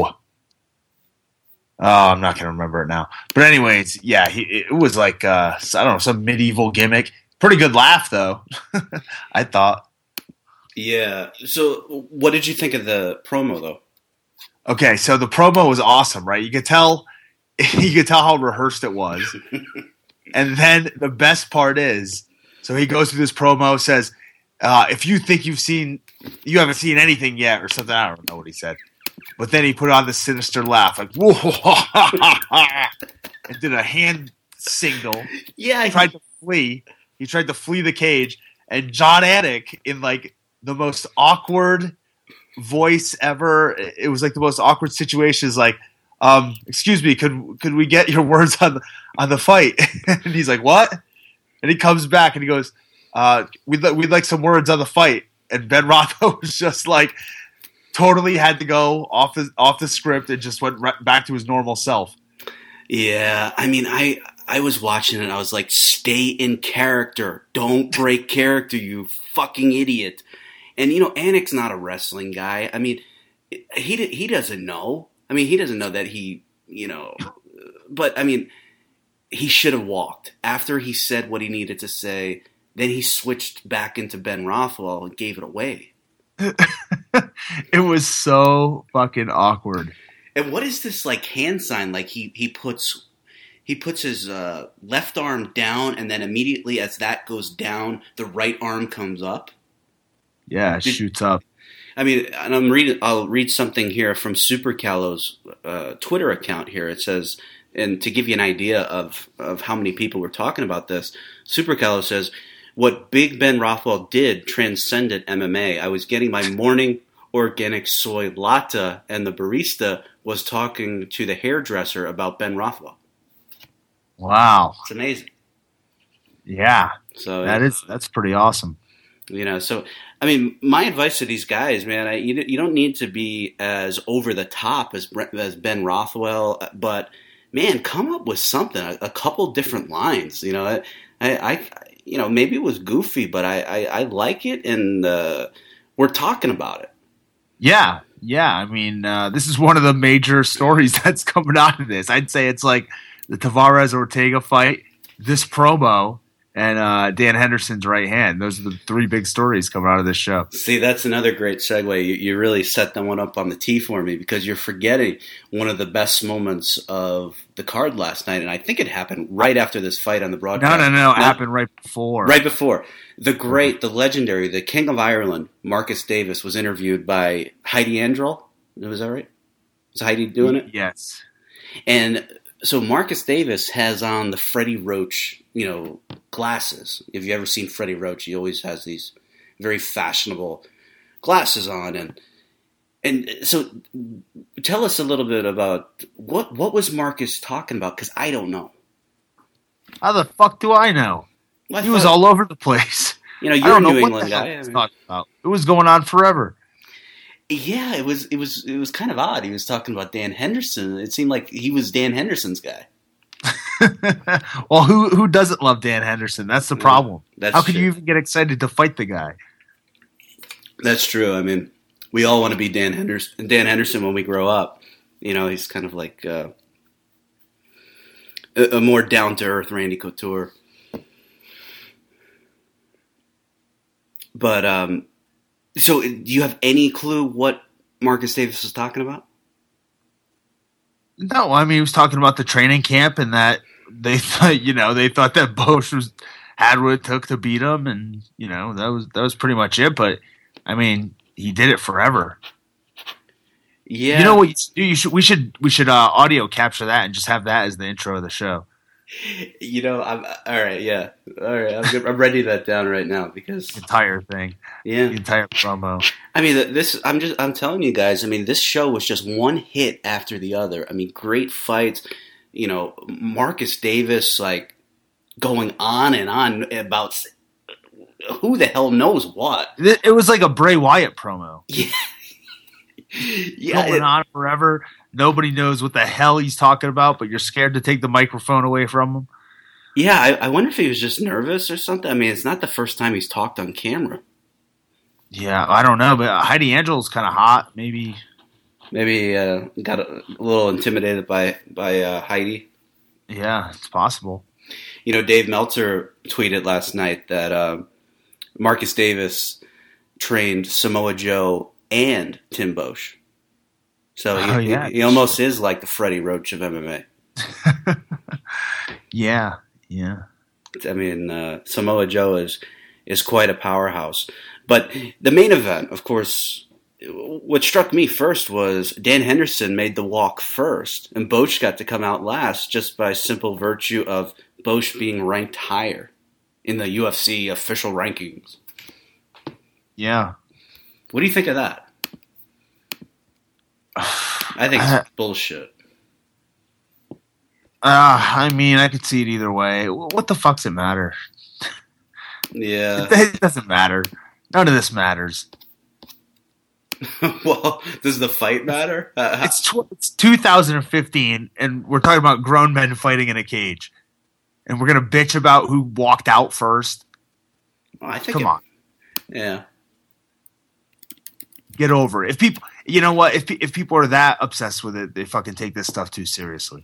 Oh, I'm not gonna remember it now. But anyways, yeah, he, it was like uh, I don't know, some medieval gimmick. Pretty good laugh though. I thought. Yeah. So, what did you think of the promo, though? Okay, so the promo was awesome, right? You could tell, you could tell how rehearsed it was. And then the best part is, so he goes through this promo, says, uh, "If you think you've seen, you haven't seen anything yet," or something. I don't know what he said, but then he put on the sinister laugh, like whoa, and did a hand signal. Yeah, He tried to flee. He tried to flee the cage, and John Anik, in like the most awkward voice ever. It was like the most awkward situation. Is like, um, excuse me, could could we get your words on the, on the fight? And he's like, what? And he comes back and he goes, uh, we'd li- we'd like some words on the fight. And Ben Rothwell was just like, totally had to go off the off the script and just went right back to his normal self. yeah. I mean, I I was watching it. And I was like, stay in character. Don't break character, you fucking idiot. And you know, Anik's not a wrestling guy. I mean, he he doesn't know. I mean, he doesn't know that he, you know. But I mean, he should have walked after he said what he needed to say. Then he switched back into Ben Rothwell and gave it away. It was so fucking awkward. And what is this like hand sign? Like he he puts he puts his uh, left arm down, and then immediately as that goes down, the right arm comes up. Yeah, it Did- shoots up. I mean, and I'm reading. I'll read something here from Super Calo's uh, Twitter account. Here it says, and to give you an idea of of how many people were talking about this, Super Calo says, "What Big Ben Rothwell did transcended M M A. I was getting my morning organic soy latte, and the barista was talking to the hairdresser about Ben Rothwell. Wow. It's amazing. Yeah, So that is that's pretty awesome. You know, so I mean, my advice to these guys, man, I, you you don't need to be as over the top as Brent- as Ben Rothwell, but man, come up with something, a, a couple different lines. You know, I, I, I you know, maybe it was goofy, but I, I, I like it, and uh, we're talking about it. Yeah, yeah. I mean, uh, this is one of the major stories that's coming out of this. I'd say it's like the Tavares Ortega fight, this promo, and uh, Dan Henderson's right hand. Those are the three big stories coming out of this show. See, that's another great segue. You, you really set that one up on the tee for me because you're forgetting one of the best moments of the card last night, and I think it happened right after this fight on the broadcast. No, no, no. It happened right before. Right before. The great, the legendary, the King of Ireland, Marcus Davis, was interviewed by Heidi Androl. Was that right? Was Heidi doing it? Yes. And so Marcus Davis has on the Freddie Roach, you know, glasses. If you've ever seen Freddie Roach, he always has these very fashionable glasses on. And and so tell us a little bit about what what was Marcus talking about? Because I don't know. How the fuck do I know? Well, I he thought, was all over the place. You know, you're a New know England guy. He was talking about. It was going on forever. Yeah, it was. It was. It was kind of odd. He was talking about Dan Henderson. It seemed like he was Dan Henderson's guy. Well, who who doesn't love Dan Henderson? That's the problem. That's How could true. you even get excited to fight the guy? That's true. I mean, we all want to be Dan Henderson. Dan Henderson when we grow up. You know, he's kind of like uh, a, a more down to earth Randy Couture. But um, so, do you have any clue what Marcus Davis was talking about? No, I mean he was talking about the training camp and that they thought, you know, they thought that Bosch was had what it took to beat him, and you know that was that was pretty much it. But I mean, he did it forever. Yeah, you know what you should do? You should we should we should uh, audio capture that and just have that as the intro of the show. You know, I'm all right. Yeah, all right. I'm, good. I'm writing that down right now because The entire thing, yeah, the entire promo. I mean, this. I'm just. I'm telling you guys. I mean, this show was just one hit after the other. I mean, great fights. You know, Marcus Davis like going on and on about who the hell knows what. It was like a Bray Wyatt promo. Yeah, yeah. Going It, on forever. Nobody knows what the hell he's talking about, but you're scared to take the microphone away from him. yeah. I, I wonder if he was just nervous or something. I mean, it's not the first time he's talked on camera. Yeah, I don't know, but Heidi Angel's kind of hot. Maybe, Maybe uh, got a, a little intimidated by by uh, Heidi. yeah, it's possible. You know, Dave Meltzer tweeted last night that uh, Marcus Davis trained Samoa Joe and Tim Bosch. So he, Oh, yeah. he, he almost is like the Freddie Roach of M M A. Yeah, yeah. I mean, uh, Samoa Joe is is quite a powerhouse. But the main event, of course, what struck me first was Dan Henderson made the walk first, and Bosch got to come out last just by simple virtue of Bosch being ranked higher in the U F C official rankings. Yeah. What do you think of that? I think it's bullshit. Uh, I mean, I could see it either way. What the fuck's it matter? Yeah. It doesn't matter. None of this matters. Well, does the fight matter? Uh, It's tw- it's two thousand fifteen, and we're talking about grown men fighting in a cage, and we're gonna bitch about who walked out first. I think Come it- on, Yeah. get over it. If people, you know what? If pe- if people are that obsessed with it, they fucking take this stuff too seriously.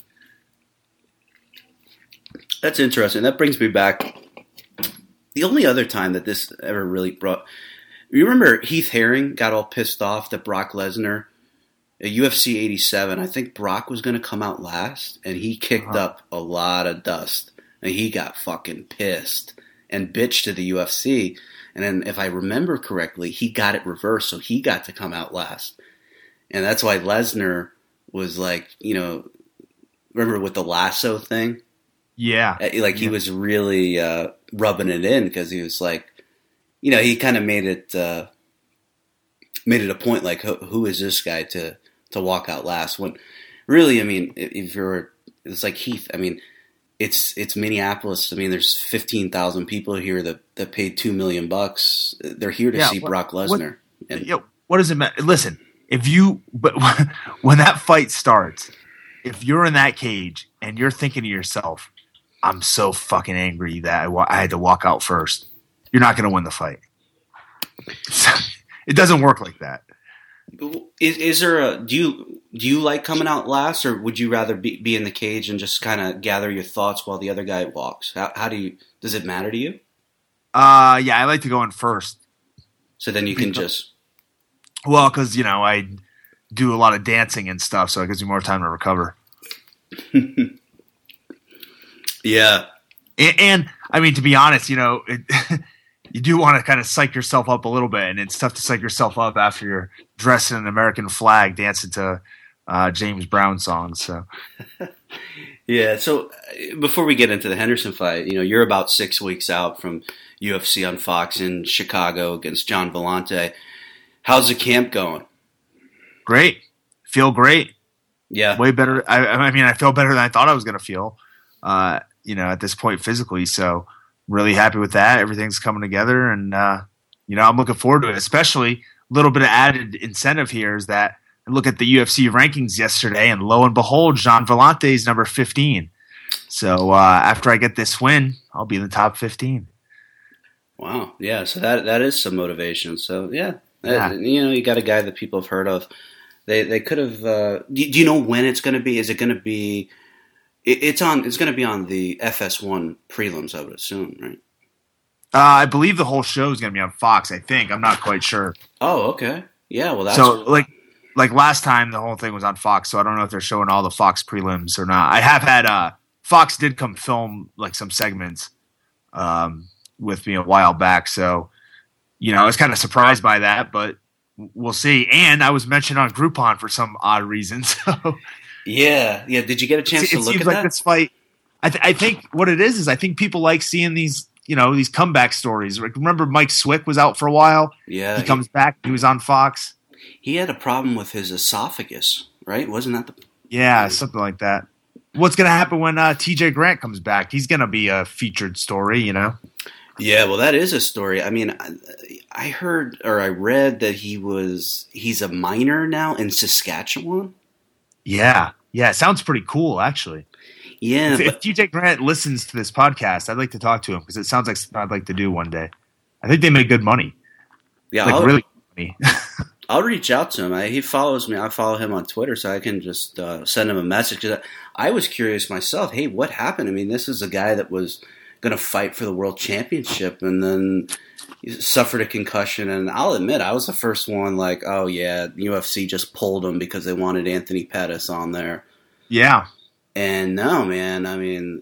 That's interesting. That brings me back. The only other time that this ever really brought... You remember Heath Herring got all pissed off that Brock Lesnar, at U F C eighty-seven, I think Brock was going to come out last, and he kicked Uh-huh. up a lot of dust. And he got fucking pissed and bitched to the U F C. And then, if I remember correctly, he got it reversed, so he got to come out last. And that's why Lesnar was like, you know, remember with the lasso thing? Yeah, Like he Yeah. was really uh, rubbing it in because he was like, you know, he kind of made it uh, made it a point like, who, who is this guy to to walk out last? When really, I mean, if if you're, it's like Heath. I mean, it's it's Minneapolis. I mean, there's fifteen thousand people here that, that paid two million bucks. They're here to Yeah, see what- Brock Lesnar. And Yo, what does it matter? Listen, if you but when that fight starts, if you're in that cage and you're thinking to yourself, "I'm so fucking angry that I, wa- I had to walk out first," you're not going to win the fight. It doesn't work like that. Is, is there a do you do you like coming out last, or would you rather be, be in the cage and just kind of gather your thoughts while the other guy walks? How, how do you does it matter to you? Uh, yeah, I like to go in first. So then you can just well, because you know I do a lot of dancing and stuff, so it gives me more time to recover. Yeah, and, and I mean to be honest, you know. It, You do want to kind of psych yourself up a little bit, and it's tough to psych yourself up after you're dressed in an American flag dancing to uh, James Brown songs. So, yeah. So uh, before we get into the Henderson fight, you know, you're about six weeks out from U F C on Fox in Chicago against John Vellante. How's the camp going? Great. Feel great. Yeah. Way better. I, I mean, I feel better than I thought I was going to feel, uh, you know, at this point physically. So, really happy with that. Everything's coming together, and uh, you know I'm looking forward to it. Especially a little bit of added incentive here is that I look at the U F C rankings yesterday, and lo and behold, Jean Vellante is number fifteen. So uh, after I get this win, I'll be in the top fifteen. Wow, yeah. So that that is some motivation. So yeah, yeah. Uh, you know, you got a guy that people have heard of. They they could have. Uh, do, do you know when it's going to be? Is it going to be? It's on. It's going to be on the F S one prelims, I would assume, right? Uh, I believe the whole show is going to be on Fox. I think I'm not quite sure. Oh, okay. Yeah. Well, that's so like like last time the whole thing was on Fox, so I don't know if they're showing all the Fox prelims or not. I have had uh, Fox did come film like some segments um, with me a while back, so you know I was kind of surprised by that, but we'll see. And I was mentioned on Groupon for some odd reason, so. Yeah, yeah. Did you get a chance it, to it look seems at like that? This fight, I, th- I think what it is is I think people like seeing these, you know, these comeback stories. Like, remember Mike Swick was out for a while. Yeah, he comes he, back. He was on Fox. He had a problem with his esophagus, right? Wasn't that the? Yeah, something like that. What's going to happen when uh, T J Grant comes back? He's going to be a featured story, you know. Yeah, well, that is a story. I mean, I, I heard or I read that he was he's a miner now in Saskatchewan. Yeah, yeah, it sounds pretty cool, actually. Yeah, if, but, if T J Grant listens to this podcast, I'd like to talk to him because it sounds like something I'd like to do one day. I think they make good money. Yeah, like I'll, really good money. I'll reach out to him. I, he follows me. I follow him on Twitter, so I can just uh, send him a message. I, I was curious myself. Hey, what happened? I mean, this is a guy that was going to fight for the world championship, and then he suffered a concussion. And I'll admit, I was the first one like, oh yeah, U F C just pulled him because they wanted Anthony Pettis on there. Yeah. And no, man, I mean,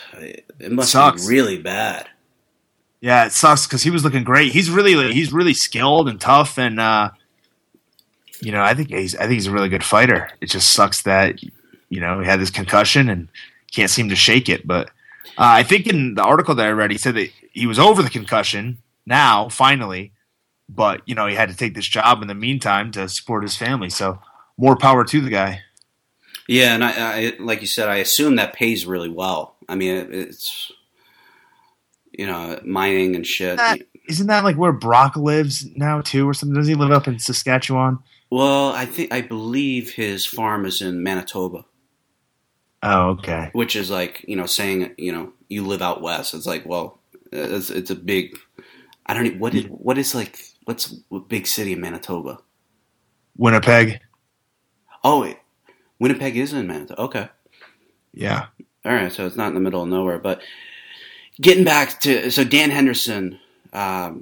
it must Sucks. be really bad. Yeah, it sucks because he was looking great. He's really he's really skilled and tough, and uh, you know, I think he's I think he's a really good fighter. It just sucks that you know he had this concussion and can't seem to shake it. But uh, I think in the article that I read, he said that he was over the concussion now, finally. But you know, he had to take this job in the meantime to support his family. So more power to the guy. Yeah, and I, I like you said, I assume that pays really well. I mean, it, it's. You know, mining and shit. Isn't that, isn't that like where Brock lives now too, or something? Does he live up in Saskatchewan? Well, I think I believe his farm is in Manitoba. Oh, okay. Which is like, you know, saying, you know, you live out west. It's like, well, it's, it's a big. I don't know what is what is like what's a big city in Manitoba? Winnipeg. Oh, wait. Winnipeg is in Manitoba. Okay. Yeah. All right, so it's not in the middle of nowhere, but. Getting back to so Dan Henderson, um,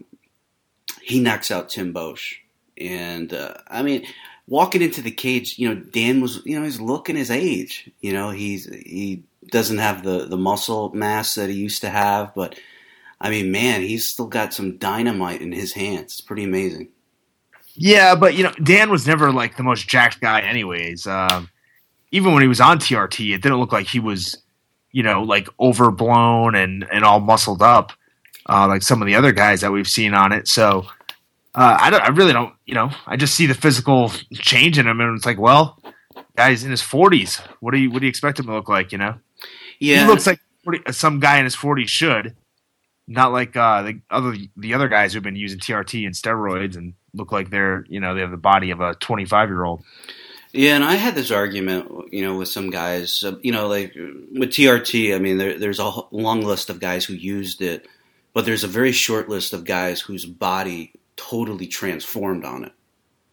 he knocks out Tim Boesch, and uh, I mean, walking into the cage, you know, Dan was, you know, he's looking his age. You know, he's he doesn't have the, the muscle mass that he used to have, but I mean, man, he's still got some dynamite in his hands. It's pretty amazing. Yeah, but you know, Dan was never like the most jacked guy, anyways. Um, even when he was on T R T, it didn't look like he was. You know, like overblown and, and all muscled up, uh, like some of the other guys that we've seen on it. So uh, I don't, I really don't, you know, I just see the physical change in him, and it's like, well, guy's in his forties. What do you, what do you expect him to look like? You know, yeah, he looks like forty, some guy in his forties should, not like uh, the other the other guys who've been using T R T and steroids and look like they're, you know, they have the body of a twenty-five year old. Yeah, and I had this argument, you know, with some guys, uh, you know, like with T R T, I mean, there, there's a long list of guys who used it, but there's a very short list of guys whose body totally transformed on it.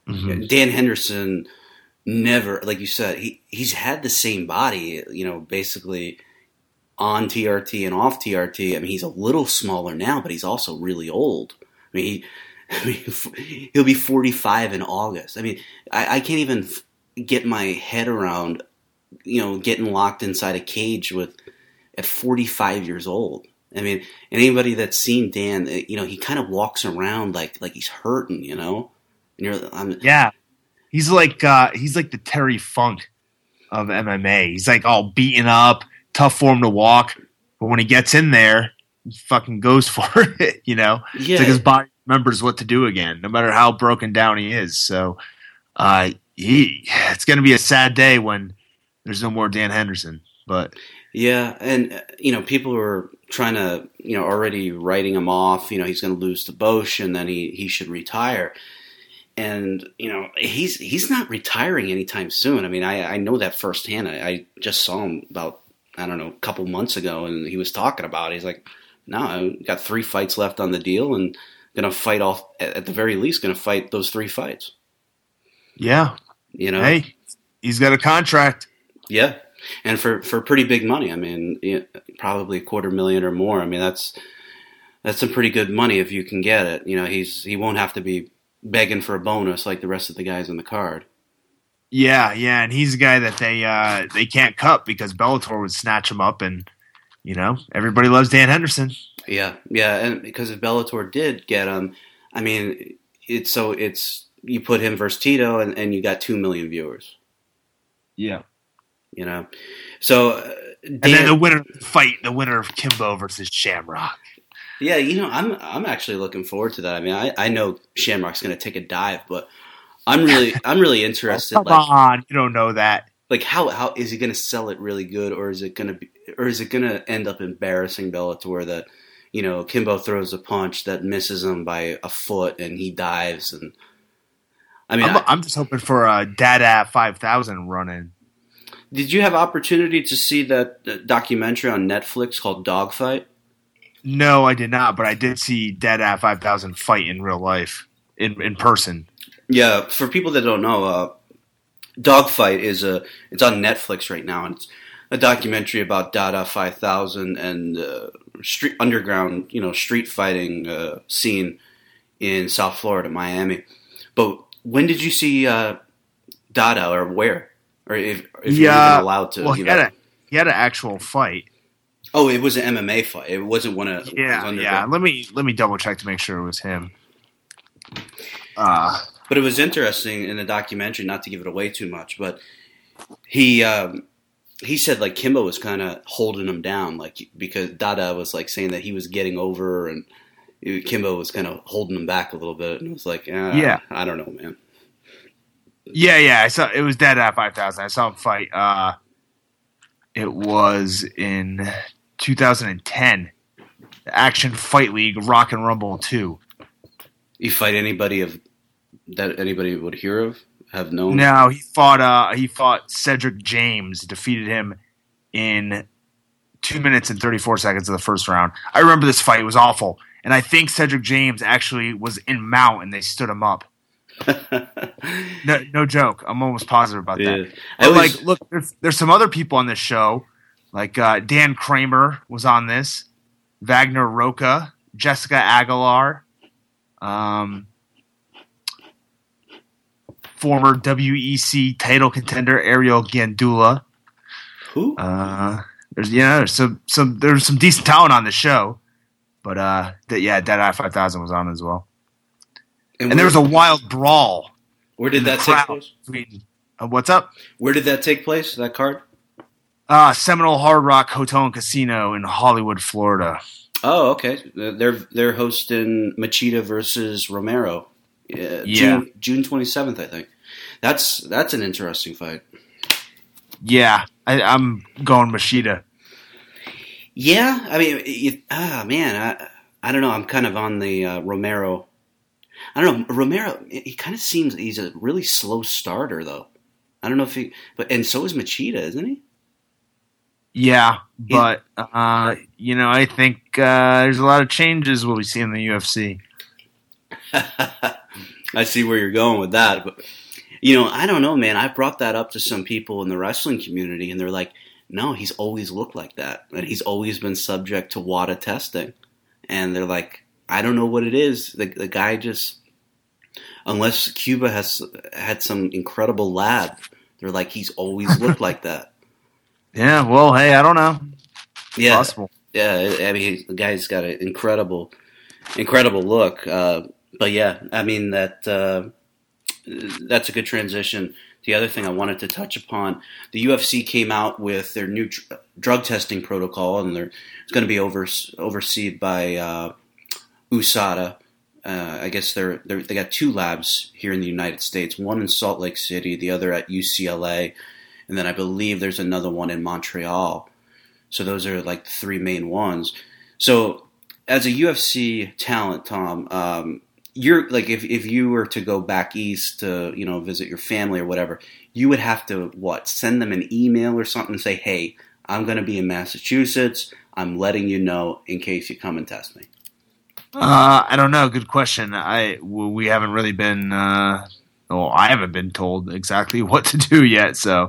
Mm-hmm. Dan Henderson never, like you said, he he's had the same body, you know, basically on T R T and off T R T. I mean, he's a little smaller now, but he's also really old. I mean, he, I mean he'll be forty-five in August. I mean, I, I can't even get my head around, you know, getting locked inside a cage with at forty-five years old. I mean, anybody that's seen Dan, you know, he kind of walks around like like he's hurting, you know. And you're, I'm, yeah, he's like uh, he's like the Terry Funk of M M A. He's like all beaten up, tough for him to walk, but when he gets in there, he fucking goes for it. You know, yeah. It's like his body remembers what to do again, no matter how broken down he is. So, uh, he it's going to be a sad day when there's no more Dan Henderson. But yeah, and you know, people are trying to, you know, already writing him off. You know, he's going to lose to Bosch, and then he he should retire. And, you know, he's he's not retiring anytime soon. I mean, I, I know that firsthand. I, I just saw him about, I don't know, a couple months ago, and he was talking about it. He's like, no, I got three fights left on the deal and going to fight off, at the very least, going to fight those three fights. Yeah. You know? Hey, he's got a contract. Yeah. And for, for pretty big money. I mean, you know, probably a quarter million or more. I mean, that's that's some pretty good money if you can get it. You know, he's he won't have to be begging for a bonus like the rest of the guys on the card. Yeah, yeah, and he's a guy that they uh, they can't cut because Bellator would snatch him up, and you know everybody loves Dan Henderson. Yeah, yeah, and because if Bellator did get him, I mean, it's so it's you put him versus Tito, and, and you got two million viewers. Yeah, you know, so uh, Dan, and then the winner fight, the winner of Kimbo versus Shamrock. Yeah, you know, I'm I'm actually looking forward to that. I mean, I, I know Shamrock's going to take a dive, but I'm really I'm really interested. Oh, come like, on, you don't know that. Like, how how is he going to sell it really good, or is it going to be, or is it going to end up embarrassing Bellator that, you know, Kimbo throws a punch that misses him by a foot and he dives, and I mean, I'm, I, I'm just hoping for a Dada five thousand run-in. Did you have opportunity to see that documentary on Netflix called Dogfight? No, I did not, but I did see Dada five thousand fight in real life, in in person. Yeah, for people that don't know, uh, Dogfight is a it's on Netflix right now, and it's a documentary about Dada five thousand and uh, street underground, you know, street fighting uh, scene in South Florida, Miami. But when did you see uh, Dada, or where, or if, if yeah, you're even allowed to? Well, he you had know? a he had an actual fight. Oh, it was an M M A fight. It wasn't one of yeah, yeah. Let me let me double check to make sure it was him. Uh but it was interesting in the documentary, not to give it away too much, but he um, he said like Kimbo was kind of holding him down, like because Dada was like saying that he was getting over, and Kimbo was kind of holding him back a little bit, and it was like, eh, yeah, I don't know, man. Yeah, yeah. I saw it was Dada five thousand. I saw him fight. Uh, it was in two thousand ten, the Action Fight League Rock and Rumble two. You fight anybody of that anybody would hear of, have known? No, he fought. Uh, he fought Cedric James, defeated him in two minutes and thirty four seconds of the first round. I remember this fight; it was awful, and I think Cedric James actually was in mount, and they stood him up. no, no joke. I'm almost positive about yeah. that. But was, like, look, there's, there's some other people on this show. Like uh, Dan Kramer was on this, Wagner Roca, Jessica Aguilar, um, former W E C title contender Ariel Gandula. Who? Uh, there's yeah, there's some some there's some decent talent on the show, but uh, that yeah, Deadeye five thousand was on as well. And, and there was a wild brawl. Where did that take place? Between, uh, what's up? Where did that take place? That card? Uh, Seminole Hard Rock Hotel and Casino in Hollywood, Florida. Oh, okay. They're they're hosting Machida versus Romero. Uh, yeah, June June twenty seventh, I think. That's that's an interesting fight. Yeah, I, I'm going Machida. Yeah, I mean, it, ah, man, I I don't know. I'm kind of on the uh, Romero. I don't know. Romero, he kind of seems he's a really slow starter, though. I don't know if he, but and so is Machida, isn't he? Yeah, but uh, you know, I think uh, there's a lot of changes we'll be seeing in the U F C. I see where you're going with that. But, you know, I don't know, man. I brought that up to some people in the wrestling community, and they're like, no, he's always looked like that. And he's always been subject to WADA testing. And they're like, I don't know what it is. The, the guy just, unless Cuba has had some incredible lab, they're like, he's always looked like that. Yeah, well, hey, I don't know. It's yeah, possible. Yeah, I mean, the guy's got an incredible, incredible look. Uh, but yeah, I mean that uh, that's a good transition. The other thing I wanted to touch upon, the U F C came out with their new dr- drug testing protocol, and they're, it's going to be over, overseen by uh, U S A D A. Uh, I guess they're, they're they got two labs here in the United States, one in Salt Lake City, the other at U C L A, and then I believe there's another one in Montreal. So those are like the three main ones. So as a U F C talent, Tom, um, you're like if, if you were to go back east to, you know, visit your family or whatever, you would have to what, send them an email or something and say, hey, I'm going to be in Massachusetts. I'm letting you know in case you come and test me. Uh, I don't know. Good question. I we haven't really been. Uh, well, I haven't been told exactly what to do yet. So,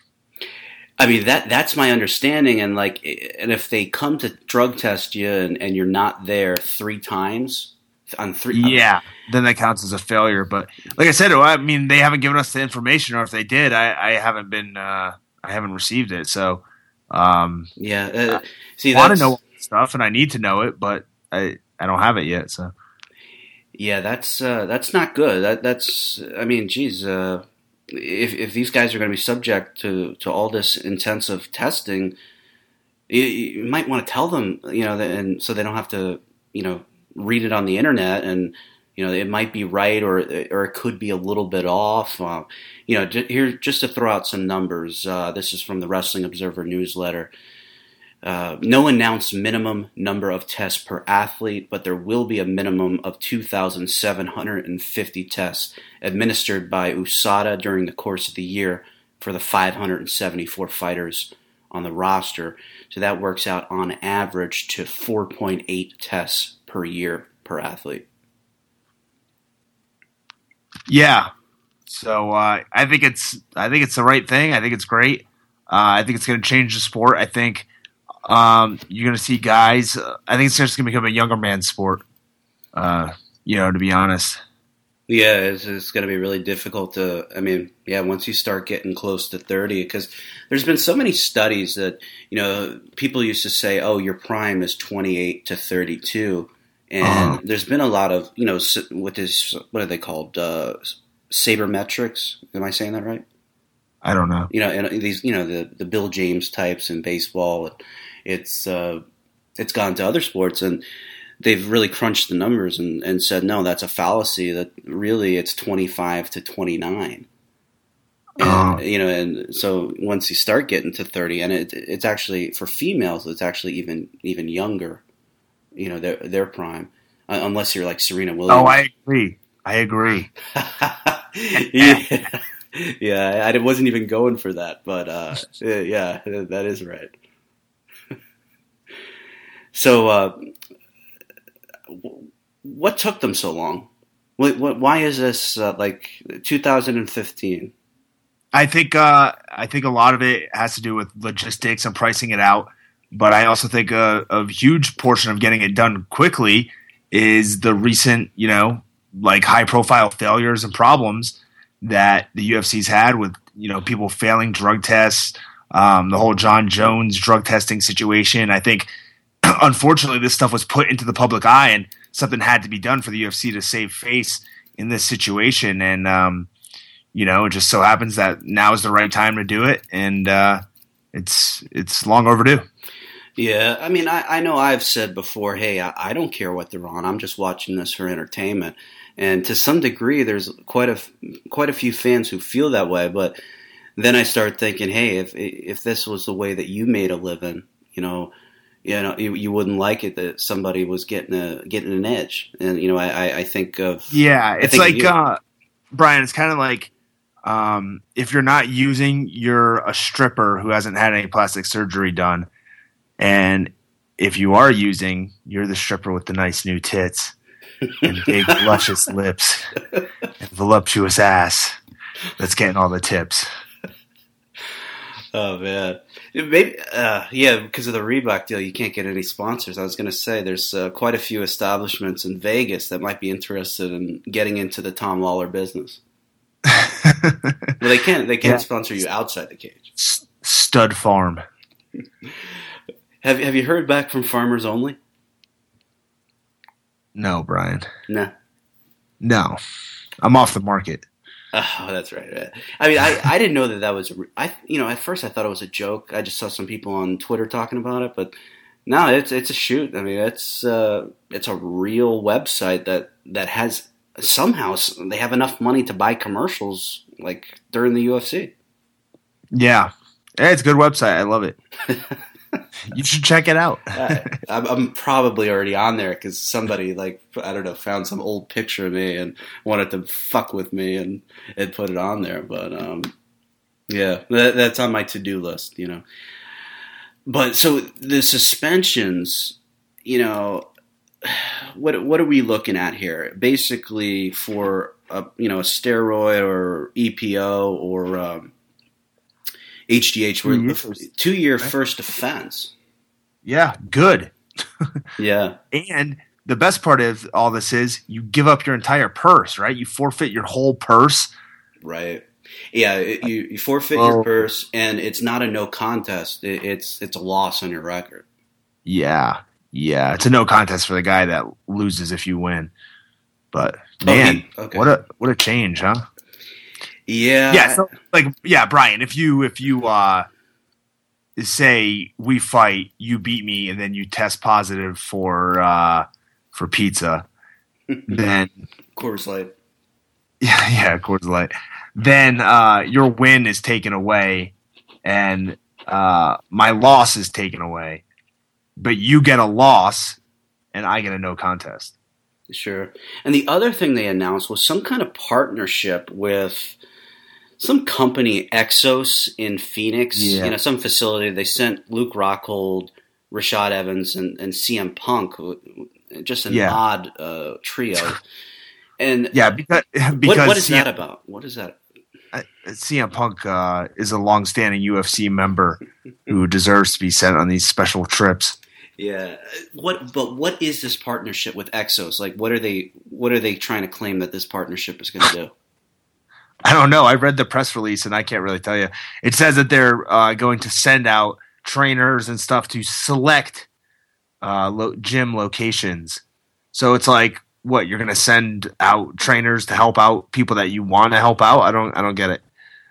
I mean that that's my understanding. And like, and if they come to drug test you and, and you're not there three times on three, yeah, then that counts as a failure. But like I said, I mean, they haven't given us the information, or if they did, I, I haven't been. Uh, I haven't received it. So, um, yeah. Uh, see, I want to know stuff, and I need to know it, but I. I don't have it yet, so yeah, that's uh, that's not good. That that's I mean, geez, uh, if if these guys are going to be subject to, to all this intensive testing, you, you might want to tell them, you know, and so they don't have to, you know, read it on the internet, and you know, it might be right or or it could be a little bit off. Uh, you know, j- here just to throw out some numbers. Uh, this is from the Wrestling Observer newsletter. Uh, no announced minimum number of tests per athlete, but there will be a minimum of two thousand seven hundred fifty tests administered by U S A D A during the course of the year for the five hundred seventy-four fighters on the roster. So that works out on average to four point eight tests per year per athlete. Yeah. So uh, I think it's I think it's the right thing. I think it's great. Uh, I think it's going to change the sport. I think. Um, you're going to see guys. Uh, I think it's just going to become a younger man's sport. Uh, you know, to be honest. Yeah, it's, it's going to be really difficult to. I mean, yeah, once you start getting close to thirty, because there's been so many studies that you know people used to say, "Oh, your prime is twenty-eight to thirty-two," and uh-huh. there's been a lot of you know what is what are they called uh, sabermetrics? Am I saying that right? I don't know. You know, and these you know the the Bill James types in baseball. And, It's uh, it's gone to other sports, and they've really crunched the numbers and, and said, no, that's a fallacy. That really it's twenty-five to twenty-nine. And, oh. You know, and so once you start getting to thirty, and it, it's actually for females, it's actually even even younger. You know, their their prime, uh, unless you're like Serena Williams. Oh, I agree. I agree. yeah, yeah. I wasn't even going for that, but uh, yeah, that is right. So, uh, what took them so long? What, what, why is this uh, like two thousand fifteen? I think uh, I think a lot of it has to do with logistics and pricing it out. But I also think a, a huge portion of getting it done quickly is the recent, you know, like high profile failures and problems that the U F C's had with, you know, people failing drug tests, um, the whole John Jones drug testing situation. I think. Unfortunately, this stuff was put into the public eye, and something had to be done for the U F C to save face in this situation. And, um, you know, it just so happens that now is the right time to do it, and uh, it's it's long overdue. Yeah, I mean, I, I know I've said before, hey, I, I don't care what they're on. I'm just watching this for entertainment. And to some degree, there's quite a, quite a few fans who feel that way. But then I start thinking, hey, if if this was the way that you made a living, you know, you know, you, you wouldn't like it that somebody was getting a getting an edge, and you know, I, I think of yeah, it's like uh, Brian. It's kind of like um, if you're not using, you're a stripper who hasn't had any plastic surgery done, and if you are using, you're the stripper with the nice new tits. and big, luscious lips and voluptuous ass that's getting all the tips. Oh man, maybe uh, yeah, because of the Reebok deal, you can't get any sponsors. I was going to say there's uh, quite a few establishments in Vegas that might be interested in getting into the Tom Lawler business. Well, they can't. They can't yeah. sponsor you outside the cage. S- Stud Farm. Have Have you heard back from Farmers Only? No, Brian. No. No, I'm off the market. Oh, that's right. I mean, I, I didn't know that that was. I you know at first I thought it was a joke. I just saw some people on Twitter talking about it, but no, it's it's a shoot. I mean, it's uh, it's a real website that that has somehow they have enough money to buy commercials like during the U F C. Yeah, it's a good website. I love it. You should check it out. I, I'm probably already on there because somebody, like, I don't know, found some old picture of me and wanted to fuck with me and, and put it on there. But, um, yeah, that, that's on my to-do list, you know. But so the suspensions, you know, what what are we looking at here? Basically for, a, you know, a steroid or E P O or um, H G H, were two-year first offense. Yeah, good. Yeah. And the best part of all this is you give up your entire purse, right? You forfeit your whole purse. Right. Yeah, it, you, you forfeit well, your purse, and it's not a no contest. It, it's it's a loss on your record. Yeah, yeah. It's a no contest for the guy that loses if you win. But, man, oh, he, okay. what a what a change, huh? Yeah, yeah. So, like, yeah, Brian. If you if you uh, say we fight, you beat me, and then you test positive for uh, for pizza, then Coors Light. Yeah, yeah, Coors Light. Then uh, your win is taken away, and uh, my loss is taken away. But you get a loss, and I get a no contest. Sure. And the other thing they announced was some kind of partnership with some company, Exos in Phoenix, yeah. you know, some facility. They sent Luke Rockhold, Rashad Evans, and, and C M Punk, just an yeah. odd uh, trio. And yeah, because, because what, what is C M, that about? What is that? Uh, C M Punk uh, is a longstanding U F C member who deserves to be sent on these special trips. Yeah. What? But what is this partnership with Exos? Like, what are they? What are they trying to claim that this partnership is going to do? I don't know. I read the press release and I can't really tell you. It says that they're uh, going to send out trainers and stuff to select uh, lo- gym locations. So it's like, what, you're going to send out trainers to help out people that you want to help out? I don't. I don't get it.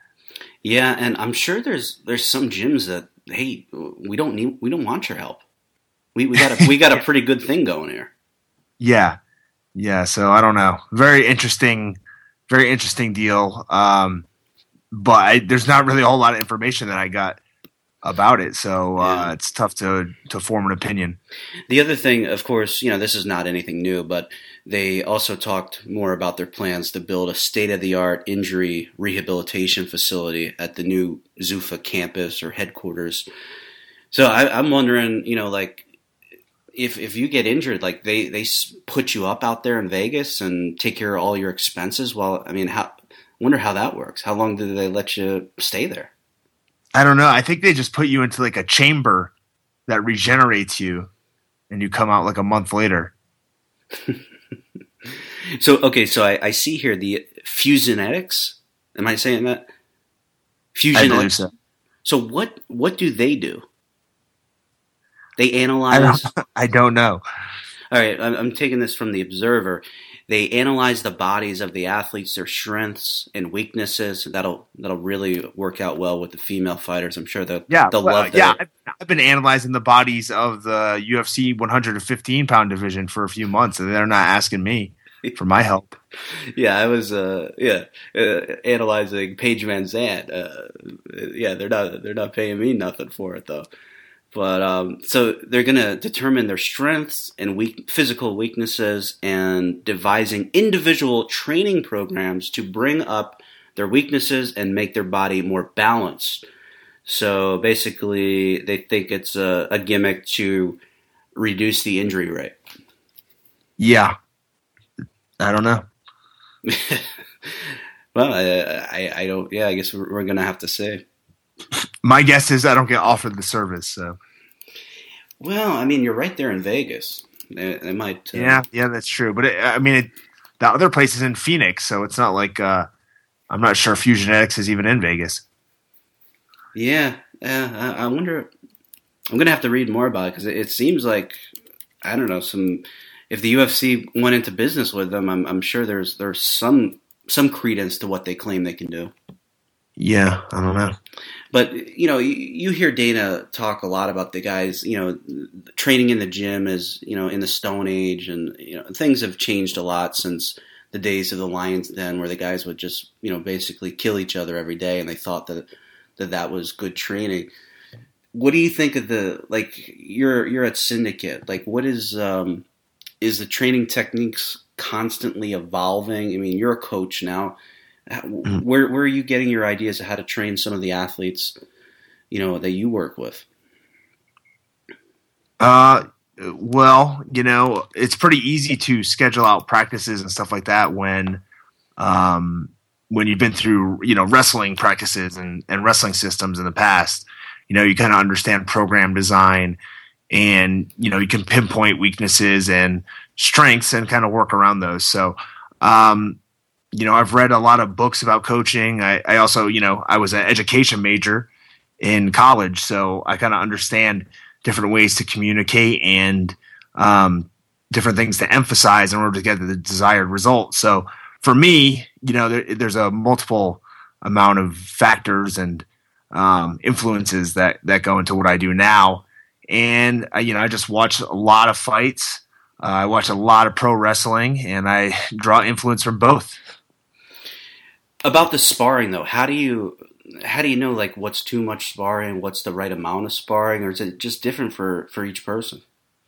Yeah, and I'm sure there's there's some gyms that, hey, we don't need we don't want your help. We we got a, we got a pretty good thing going here. Yeah, yeah. So I don't know. Very interesting. Very interesting deal, um, but I, there's not really a whole lot of information that I got about it, so uh, yeah. it's tough to to form an opinion. The other thing, of course, you know, this is not anything new, but they also talked more about their plans to build a state-of-the-art injury rehabilitation facility at the new Zuffa campus or headquarters. So I, I'm wondering, you know, like, If if you get injured, like they, they put you up out there in Vegas and take care of all your expenses. Well, I mean, how wonder how that works. How long do they let you stay there? I don't know. I think they just put you into like a chamber that regenerates you, and you come out like a month later. So okay, so I, I see here the Fusionetics. Am I saying that? Fusionetics. I believe so. So what what do they do? They analyze. I don't, I don't know. All right, I'm, I'm taking this from the Observer. They analyze the bodies of the athletes, their strengths and weaknesses. That'll that'll really work out well with the female fighters. I'm sure they'll yeah, they'll well, love that. Yeah, I've, I've been analyzing the bodies of the U F C one fifteen pound division for a few months, and they're not asking me for my help. Yeah, I was uh, yeah uh, analyzing Paige Van Zandt. Uh, yeah, they're not they're not paying me nothing for it though. But um, so they're going to determine their strengths and weak, physical weaknesses and devising individual training programs to bring up their weaknesses and make their body more balanced. So basically, they think it's a, a gimmick to reduce the injury rate. Yeah. I don't know. Well, I, I, I don't. Yeah, I guess we're, we're gonna have to see. My guess is I don't get offered the service. So. Well, I mean, you're right there in Vegas. They, they might. Uh, yeah, yeah, that's true. But it, I mean, it, the other place is in Phoenix, so it's not like uh, I'm not sure Fusionetics is even in Vegas. Yeah, uh, I, I wonder. I'm gonna have to read more about it because it, it seems like I don't know some. If the U F C went into business with them, I'm, I'm sure there's there's some some credence to what they claim they can do. Yeah, I don't know. But, you know, you, you hear Dana talk a lot about the guys, you know, training in the gym is, you know, in the Stone Age, and, you know, things have changed a lot since the days of the Lions Den, where the guys would just, you know, basically kill each other every day, and they thought that that, that was good training. What do you think of the, like, you're you're at Syndicate, like, what is, um, is the training techniques constantly evolving? I mean, you're a coach now. Where where are you getting your ideas of how to train some of the athletes, you know, that you work with? Uh, well, you know, it's pretty easy to schedule out practices and stuff like that when, um, when you've been through, you know, wrestling practices and, and wrestling systems in the past. You know, you kind of understand program design, and, you know, you can pinpoint weaknesses and strengths and kind of work around those. So, um, you know, I've read a lot of books about coaching. I, I also, you know, I was an education major in college, so I kind of understand different ways to communicate and um, different things to emphasize in order to get the desired result. So for me, you know, there, there's a multiple amount of factors and um, influences that, that go into what I do now. And, I, you know, I just watch a lot of fights. Uh, I watch a lot of pro wrestling, and I draw influence from both. About the sparring, though, how do you how do you know, like, what's too much sparring, what's the right amount of sparring, or is it just different for, for each person?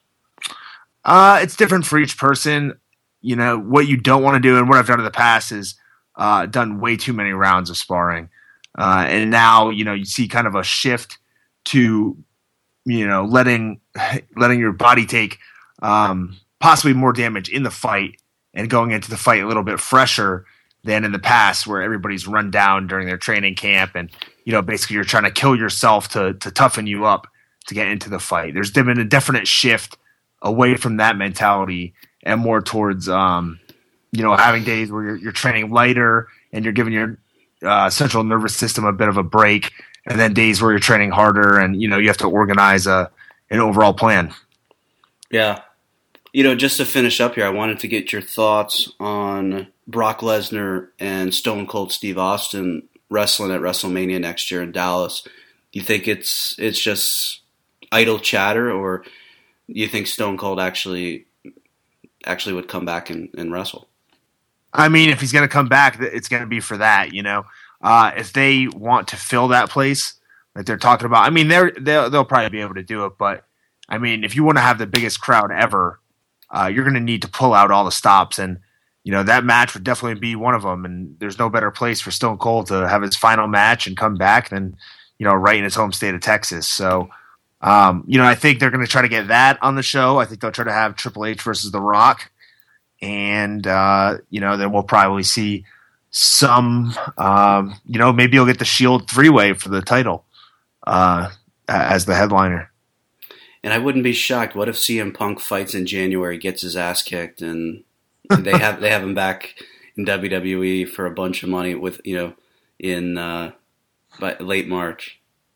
Uh, it's different for each person. You know, what you don't want to do, and what I've done in the past is uh, done way too many rounds of sparring. Uh, and now, you know, you see kind of a shift to, you know, letting letting your body take um, possibly more damage in the fight and going into the fight a little bit fresher than in the past, where everybody's run down during their training camp, and, you know, basically you're trying to kill yourself to to toughen you up to get into the fight. There's been a definite shift away from that mentality and more towards, um, you know, having days where you're, you're training lighter and you're giving your uh, central nervous system a bit of a break, and then days where you're training harder and, you know, you have to organize a an overall plan. Yeah. You know, just to finish up here, I wanted to get your thoughts on Brock Lesnar and Stone Cold Steve Austin wrestling at WrestleMania next year in Dallas. Do you think it's it's just idle chatter, or do you think Stone Cold actually actually would come back and, and wrestle? I mean, if he's going to come back, it's going to be for that, you know. Uh, if they want to fill that place that they're talking about, I mean, they're, they'll, they'll probably be able to do it. But, I mean, if you want to have the biggest crowd ever, uh, you're going to need to pull out all the stops. And, you know, that match would definitely be one of them. And there's no better place for Stone Cold to have his final match and come back than, you know, right in his home state of Texas. So, um, you know, I think they're going to try to get that on the show. I think they'll try to have Triple H versus The Rock. And, uh, you know, then we'll probably see some, um, you know, maybe you'll get the Shield three-way for the title uh, as the headliner. And I wouldn't be shocked. What if C M Punk fights in January, gets his ass kicked, and they have they have him back in W W E for a bunch of money with, you know, in uh, by late March?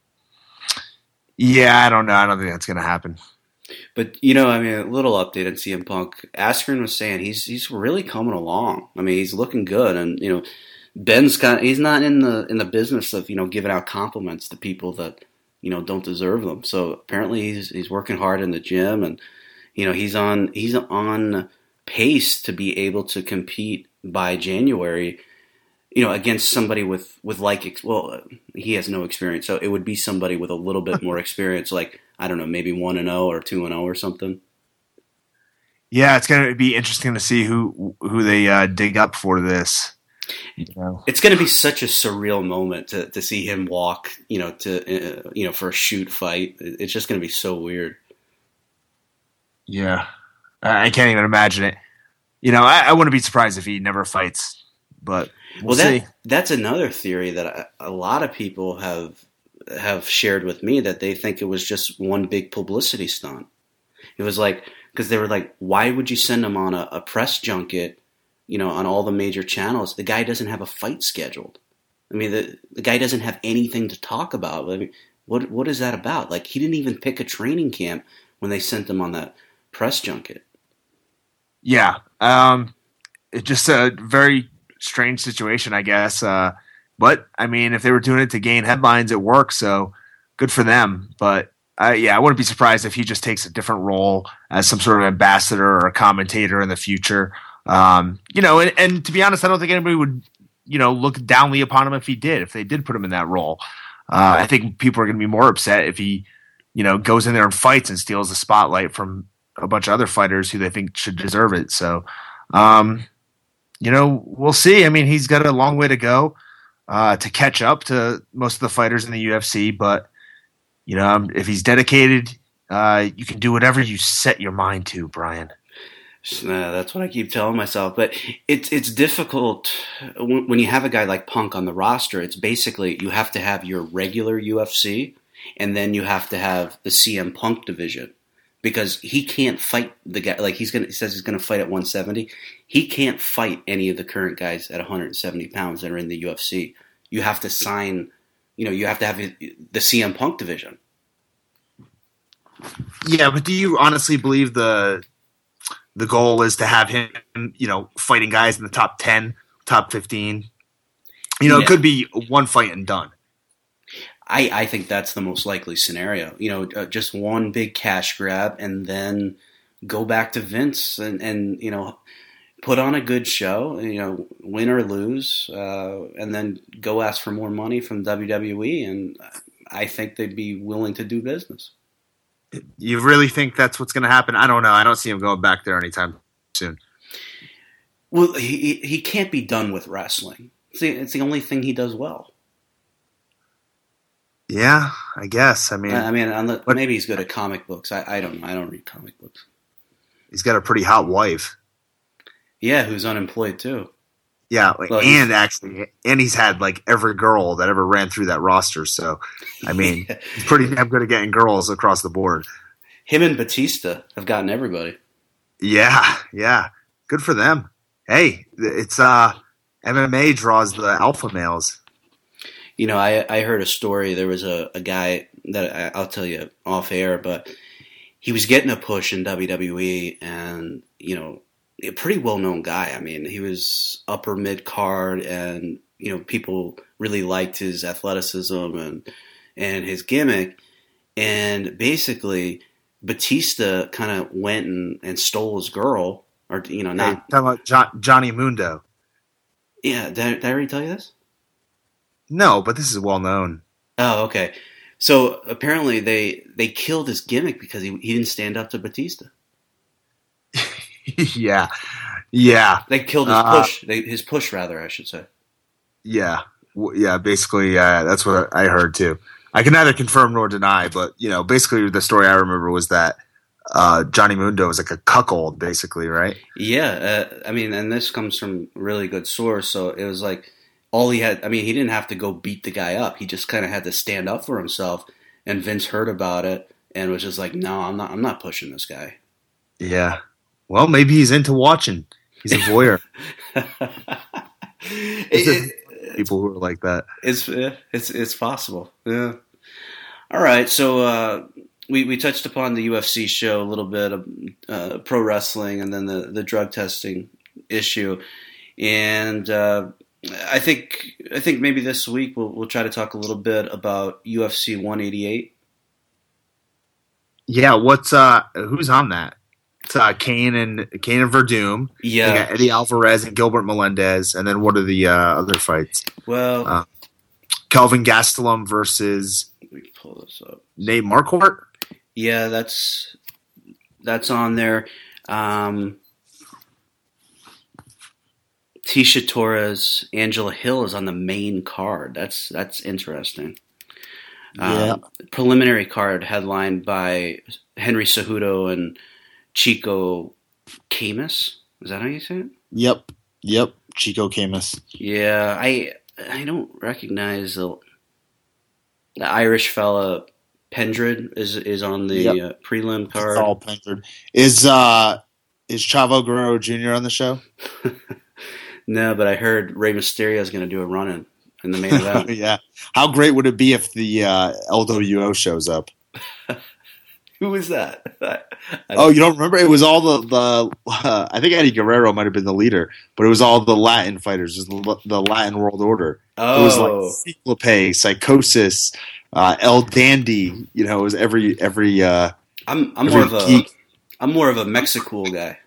Yeah, I don't know. I don't think that's going to happen. But, you know, I mean, a little update on C M Punk. Askren was saying he's he's really coming along. I mean, he's looking good, and, you know, Ben's kind of, he's not in the in the business of, you know, giving out compliments to people that, you know, don't deserve them. So apparently he's he's working hard in the gym, and, you know, he's on he's on pace to be able to compete by January, you know, against somebody with with like, well, he has no experience, so it would be somebody with a little bit more experience, like, I don't know, maybe one and zero or two and zero or something. Yeah, it's going to be interesting to see who who they uh, dig up for this. You know. It's going to be such a surreal moment to to see him walk, you know, to uh, you know, for a shoot fight. It's just going to be so weird. Yeah, I can't even imagine it. you know, I, I wouldn't be surprised if he never fights, but we'll, well that, see. That's another theory that a, a lot of people have have shared with me, that they think it was just one big publicity stunt. It was like, because they were like, why would you send him on a, a press junket, you know, on all the major channels? The guy doesn't have a fight scheduled. I mean, the the guy doesn't have anything to talk about. I mean, what what is that about? Like, he didn't even pick a training camp when they sent him on that press junket. Yeah, um, it's just a very strange situation, I guess. Uh, but I mean, if they were doing it to gain headlines, it works. So good for them. But uh, yeah, I wouldn't be surprised if he just takes a different role as some sort of ambassador or a commentator in the future. Um, you know, and, and to be honest, I don't think anybody would, you know, look downly upon him if he did, if they did put him in that role. Uh, I think people are going to be more upset if he, you know, goes in there and fights and steals the spotlight from a bunch of other fighters who they think should deserve it. So, um, you know, we'll see. I mean, he's got a long way to go uh, to catch up to most of the fighters in the U F C, but, you know, um, if he's dedicated, uh, you can do whatever you set your mind to, Brian. Uh, that's what I keep telling myself. But it's it's difficult when, when you have a guy like Punk on the roster. It's basically you have to have your regular U F C, and then you have to have the C M Punk division, because he can't fight the guy. Like he's gonna he says he's gonna fight at one seventy. He can't fight any of the current guys at one hundred seventy pounds that are in the U F C. You have to sign. You know, you have to have the C M Punk division. Yeah, but do you honestly believe the the goal is to have him, you know, fighting guys in the top ten, top fifteen? You know, yeah. It could be one fight and done. I, I think that's the most likely scenario. You know, uh, just one big cash grab and then go back to Vince and, and you know, put on a good show, you know, win or lose, uh, and then go ask for more money from W W E, and I think they'd be willing to do business. You really think that's what's going to happen? I don't know. I don't see him going back there anytime soon. Well, he he can't be done with wrestling. It's the, it's the only thing he does well. Yeah, I guess. I mean, I mean, the, maybe he's good at comic books. I, I don't know. I don't read comic books. He's got a pretty hot wife. Yeah, who's unemployed too. Yeah, well, and actually, and he's had like every girl that ever ran through that roster. So, I mean, yeah. He's pretty damn good at getting girls across the board. Him and Batista have gotten everybody. Yeah, yeah, good for them. Hey, it's uh, M M A draws the alpha males. You know, I I heard a story. There was a, a guy that I, I'll tell you off air, but he was getting a push in W W E, and you know. A pretty well-known guy. I mean, he was upper mid-card, and you know, people really liked his athleticism and and his gimmick. And basically, Batista kind of went and, and stole his girl, or you know, not hey, talking about John, Johnny Mundo. Yeah, did I, did I already tell you this? No, but this is well known. Oh, okay. So apparently, they they killed his gimmick because he he didn't stand up to Batista. yeah, yeah. They killed his uh, push. They, his push, rather, I should say. Yeah, yeah. Basically, uh, that's what I heard too. I can neither confirm nor deny, but you know, basically, the story I remember was that uh, Johnny Mundo was like a cuckold, basically, right? Yeah, uh, I mean, and this comes from a really good source. So it was like all he had. I mean, he didn't have to go beat the guy up. He just kind of had to stand up for himself. And Vince heard about it and was just like, "No, I'm not. I'm not pushing this guy." Yeah. Well, maybe he's into watching. He's a voyeur. it, people who are like that. It's it's it's possible. Yeah. All right. So uh, we we touched upon the U F C show a little bit of uh, pro wrestling, and then the, the drug testing issue, and uh, I think I think maybe this week we'll we'll try to talk a little bit about U F C one eighty-eight. Yeah. What's uh who's on that? It's uh, Kane and Kane and Verdum. Yeah, they got Eddie Alvarez and Gilbert Melendez, and then what are the uh, other fights? Well, uh, Kelvin Gastelum versus let me pull this up. Nate Marquardt. Yeah, that's that's on there. Um, Tisha Torres, Angela Hill is on the main card. That's that's interesting. Yeah. Um, preliminary card headlined by Henry Cejudo and Chico Camus. Is that how you say it? Yep, yep. Chico Camus. Yeah, I I don't recognize the the Irish fella. Pendred is is on the Yep. uh, prelim card. It's all Pendred. Is uh is Chavo Guerrero Junior on the show? No, but I heard Rey Mysterio is going to do a run in in the main event. Yeah. How great would it be if the uh, L W O shows up? Who was that? I, I Oh, you don't remember? It was all the the. Uh, I think Eddie Guerrero might have been the leader, but it was all the Latin fighters. It was the, the Latin World Order. Oh. It was like Cyclope, Psychosis, uh, El Dandy. You know, it was every every. Uh, I'm I'm every more of a geek. I'm more of a Mexicool guy.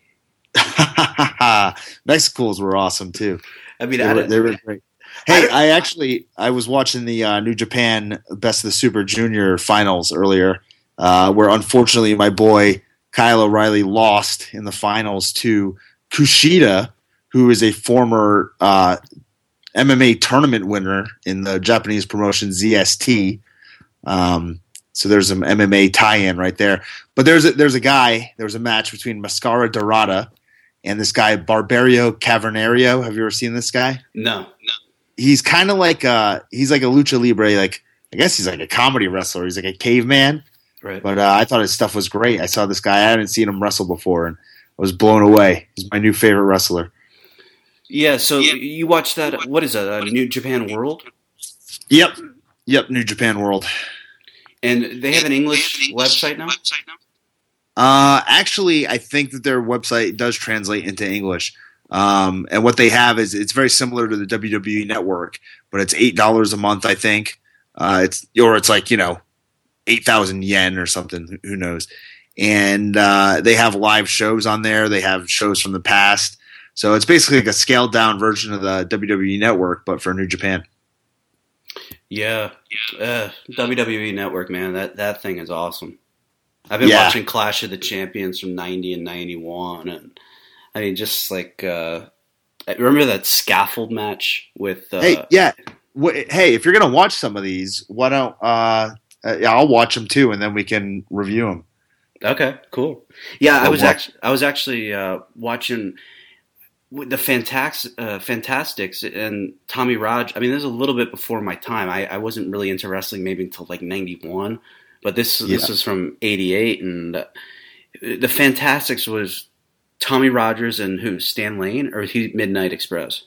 Mexicools were awesome too. I mean, They I were, don't- they were great. Hey, I actually I was watching the uh, New Japan Best of the Super Junior finals earlier, uh, where unfortunately my boy Kyle O'Reilly lost in the finals to Kushida, who is a former uh, M M A tournament winner in the Japanese promotion Z S T. Um, so there's some M M A tie-in right there. But there's a, there's a guy. There was a match between Mascara Dorada and this guy Barbario Cavernario. Have you ever seen this guy? no, no. He's kind of like uh he's like a lucha libre, like I guess he's like a comedy wrestler. He's like a caveman, Right. but uh, I thought his stuff was great. I saw this guy. I hadn't seen him wrestle before, and I was blown away. He's my new favorite wrestler. Yeah. So you watched that? What is that? Uh, New Japan World, Yep, yep. New Japan World. and they have an English website now. Uh, actually, I think that their website does translate into English. Um, and what they have is it's very similar to the W W E Network, but it's eight dollars a month, I think. Uh, it's or it's like you know eight thousand yen or something. Who knows? And uh, they have live shows on there. They have shows from the past. So it's basically like a scaled down version of the W W E Network, but for New Japan. Yeah. Uh, W W E Network, man. That that thing is awesome. I've been Yeah. watching Clash of the Champions from ninety and ninety-one, and I mean, just like uh, remember that scaffold match with. Uh, Hey, yeah. Wh- hey, if you're gonna watch some of these, why don't uh, uh, yeah, I'll watch them too, and then we can review them. Okay, cool. Yeah, I Well, was what- actually I was actually uh, watching with the Fantax, uh, Fantastics and Tommy Raj. I mean, this is a little bit before my time. I, I wasn't really into wrestling maybe until like ninety-one, but this this Yeah. was from eighty-eight, and uh, the Fantastics was Tommy Rogers and who? Stan Lane or he Midnight Express?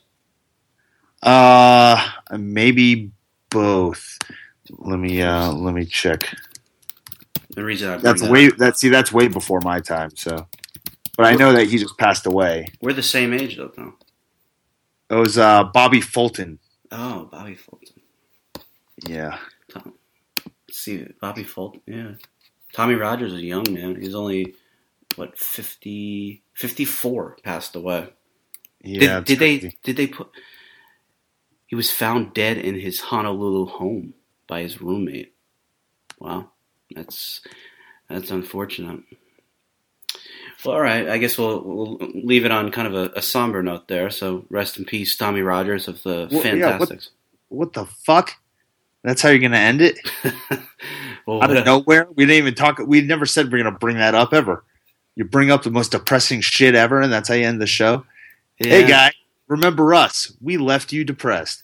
Uh, maybe both. Let me uh, let me check. The reason I bring That's that way up. that see that's way before my time. So, but I know that he just passed away. We're the same age though, though. It was uh, Bobby Fulton. Oh, Bobby Fulton. Yeah. Tom. Let's see, Bobby Fulton. Yeah, Tommy Rogers is young, man. He's only what fifty, fifty-four. Passed away. Yeah. Did, it's did they? crazy. Did they put? He was found dead in his Honolulu home by his roommate. Wow, that's that's unfortunate. Well, all right. I guess we'll we'll leave it on kind of a, a somber note there. So rest in peace, Tommy Rogers of the Well, yeah, what- Fantastics. What the fuck? That's how you're gonna end it? well, Out what of a- nowhere? We didn't even talk. We never said we're gonna bring that up ever. You bring up the most depressing shit ever, and that's how you end the show. yeah. Hey, guy, remember us? We left you depressed.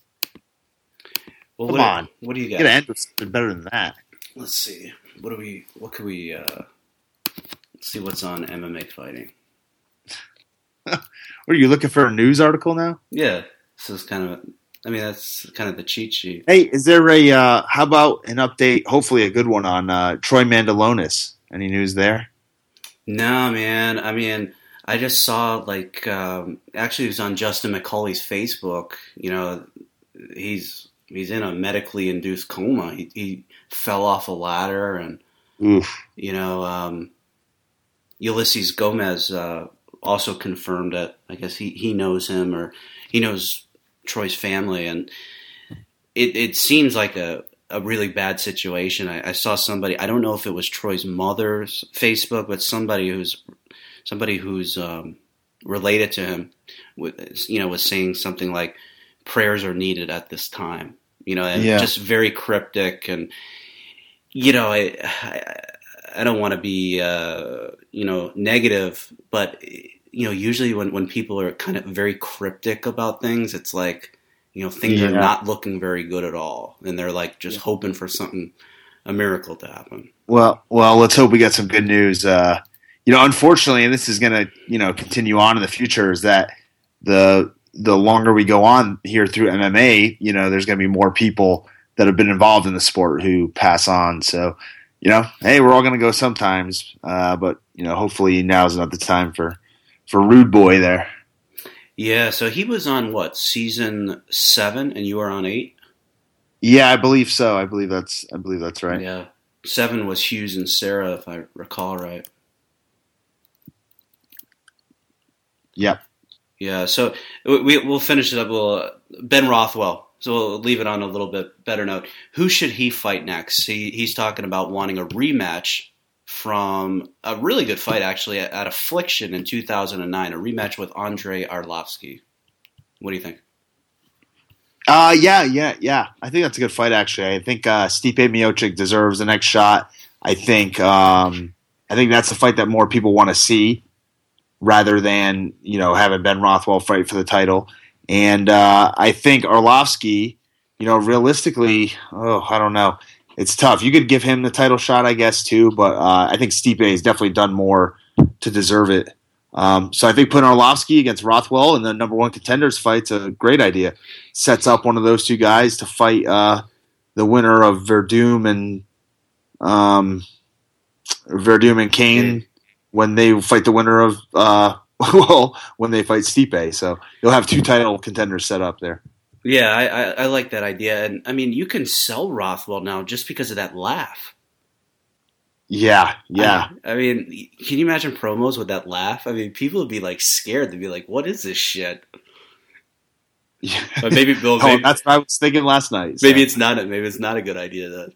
Well, come what, on. What do you You got? gotta end with something better than that. Let's see. What do we? What could we? Uh, let's see what's on M M A fighting. What, are you looking for a news article now? Yeah, this is kind of. I mean, that's kind of the cheat sheet. Hey, is there a? Uh, how about an update? Hopefully, a good one on uh, Troy Mandalonis. Any news there? No, man. I mean, I just saw like um, actually it was on Justin McCauley's Facebook. You know, he's he's in a medically induced coma. He, he fell off a ladder, and Oof. you know, um, Ulysses Gomez uh, also confirmed that. I guess he, he knows him or he knows Troy's family, and it it seems like a. a really bad situation. I, I saw somebody. I don't know if it was Troy's mother's Facebook, but somebody who's somebody who's um, related to him, with, you know, was saying something like prayers are needed at this time. You know, and Yeah. just very cryptic. And you know, I I, I don't want to be uh, you know negative, but you know, usually when, when people are kind of very cryptic about things, it's like, you know, things Yeah. are not looking very good at all. And they're like just Yeah. hoping for something, a miracle to happen. Well, well, let's hope we get some good news. Uh, you know, unfortunately, and this is going to, you know, continue on in the future, is that the the longer we go on here through M M A, you know, there's going to be more people that have been involved in the sport who pass on. So, you know, hey, we're all going to go sometimes, uh, but you know, hopefully now's not the time for for Rude Boy there. Yeah, so he was on what, season seven, and you were on eight? Yeah, I believe so. I believe that's I believe that's right. Yeah, seven was Hughes and Sarah, if I recall right. Yep. Yeah, so we, we'll finish it up. We'll, uh, Ben Rothwell, so we'll leave it on a little bit better note. Who should he fight next? He, he's talking about wanting a rematch from a really good fight, actually, at, at Affliction in two thousand nine, a rematch with Andrei Arlovsky. What do you think? Uh, yeah, yeah, yeah. I think that's a good fight, actually. I think uh, Stipe Miocic deserves the next shot. I think um, I think that's the fight that more people want to see, rather than, you know, having Ben Rothwell fight for the title. And uh, I think Arlovsky, you know, realistically, oh, I don't know. It's tough. You could give him the title shot, I guess, too, but uh, I think Stipe has definitely done more to deserve it. Um, so I think putting Arlovsky against Rothwell in the number one contenders fight's a great idea. Sets up one of those two guys to fight uh, the winner of Verdum and um, Verdum and Kane when they fight the winner of uh, well when they fight Stipe. So you'll have two title contenders set up there. Yeah, I, I, I like that idea. And, I mean, you can sell Rothwell now just because of that laugh. Yeah, yeah. I, I mean, can you imagine promos with that laugh? I mean, people would be, like, scared. They'd be like, what is this shit? yeah. But maybe, Bill, oh, maybe, that's what I was thinking last night. So. maybe it's not a, maybe it's not a good idea, then.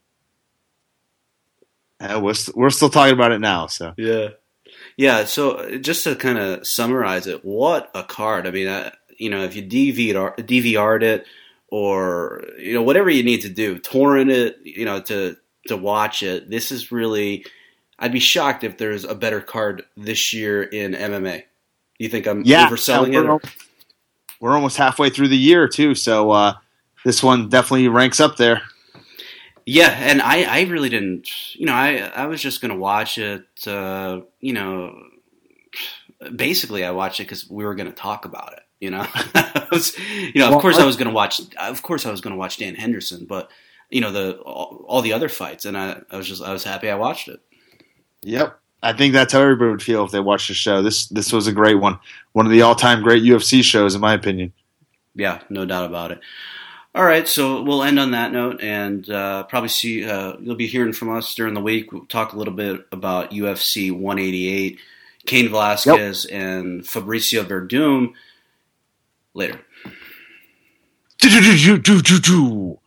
Uh, we're, st- we're still talking about it now. So Yeah. Yeah, so just to kind of summarize it, what a card. I mean, uh, you know, if you D V R, D V R'd it or, you know, whatever you need to do, torrent it, you know, to to watch it, this is really, I'd be shocked if there's a better card this year in M M A. You think I'm yeah, overselling yeah, we're, it? We're almost halfway through the year, too, so uh, this one definitely ranks up there. Yeah, and I, I really didn't, you know, I I was just going to watch it, uh, you know, basically I watched it because we were going to talk about it, you know. I was, you know, of Well, course I- I was going to watch, of course I was going to watch Dan Henderson, but, you know, the all, all the other fights, and I, I was just, I was happy I watched it. Yep. I think that's how everybody would feel if they watched the show. This this was a great one. One of the all-time great U F C shows, in my opinion. Yeah, no doubt about it. All right, so we'll end on that note, and uh, probably see uh, you'll be hearing from us during the week. We'll talk a little bit about U F C one eighty-eight, Cain Velasquez, yep. and Fabricio Verdum later. Do, do, do, do, do, do.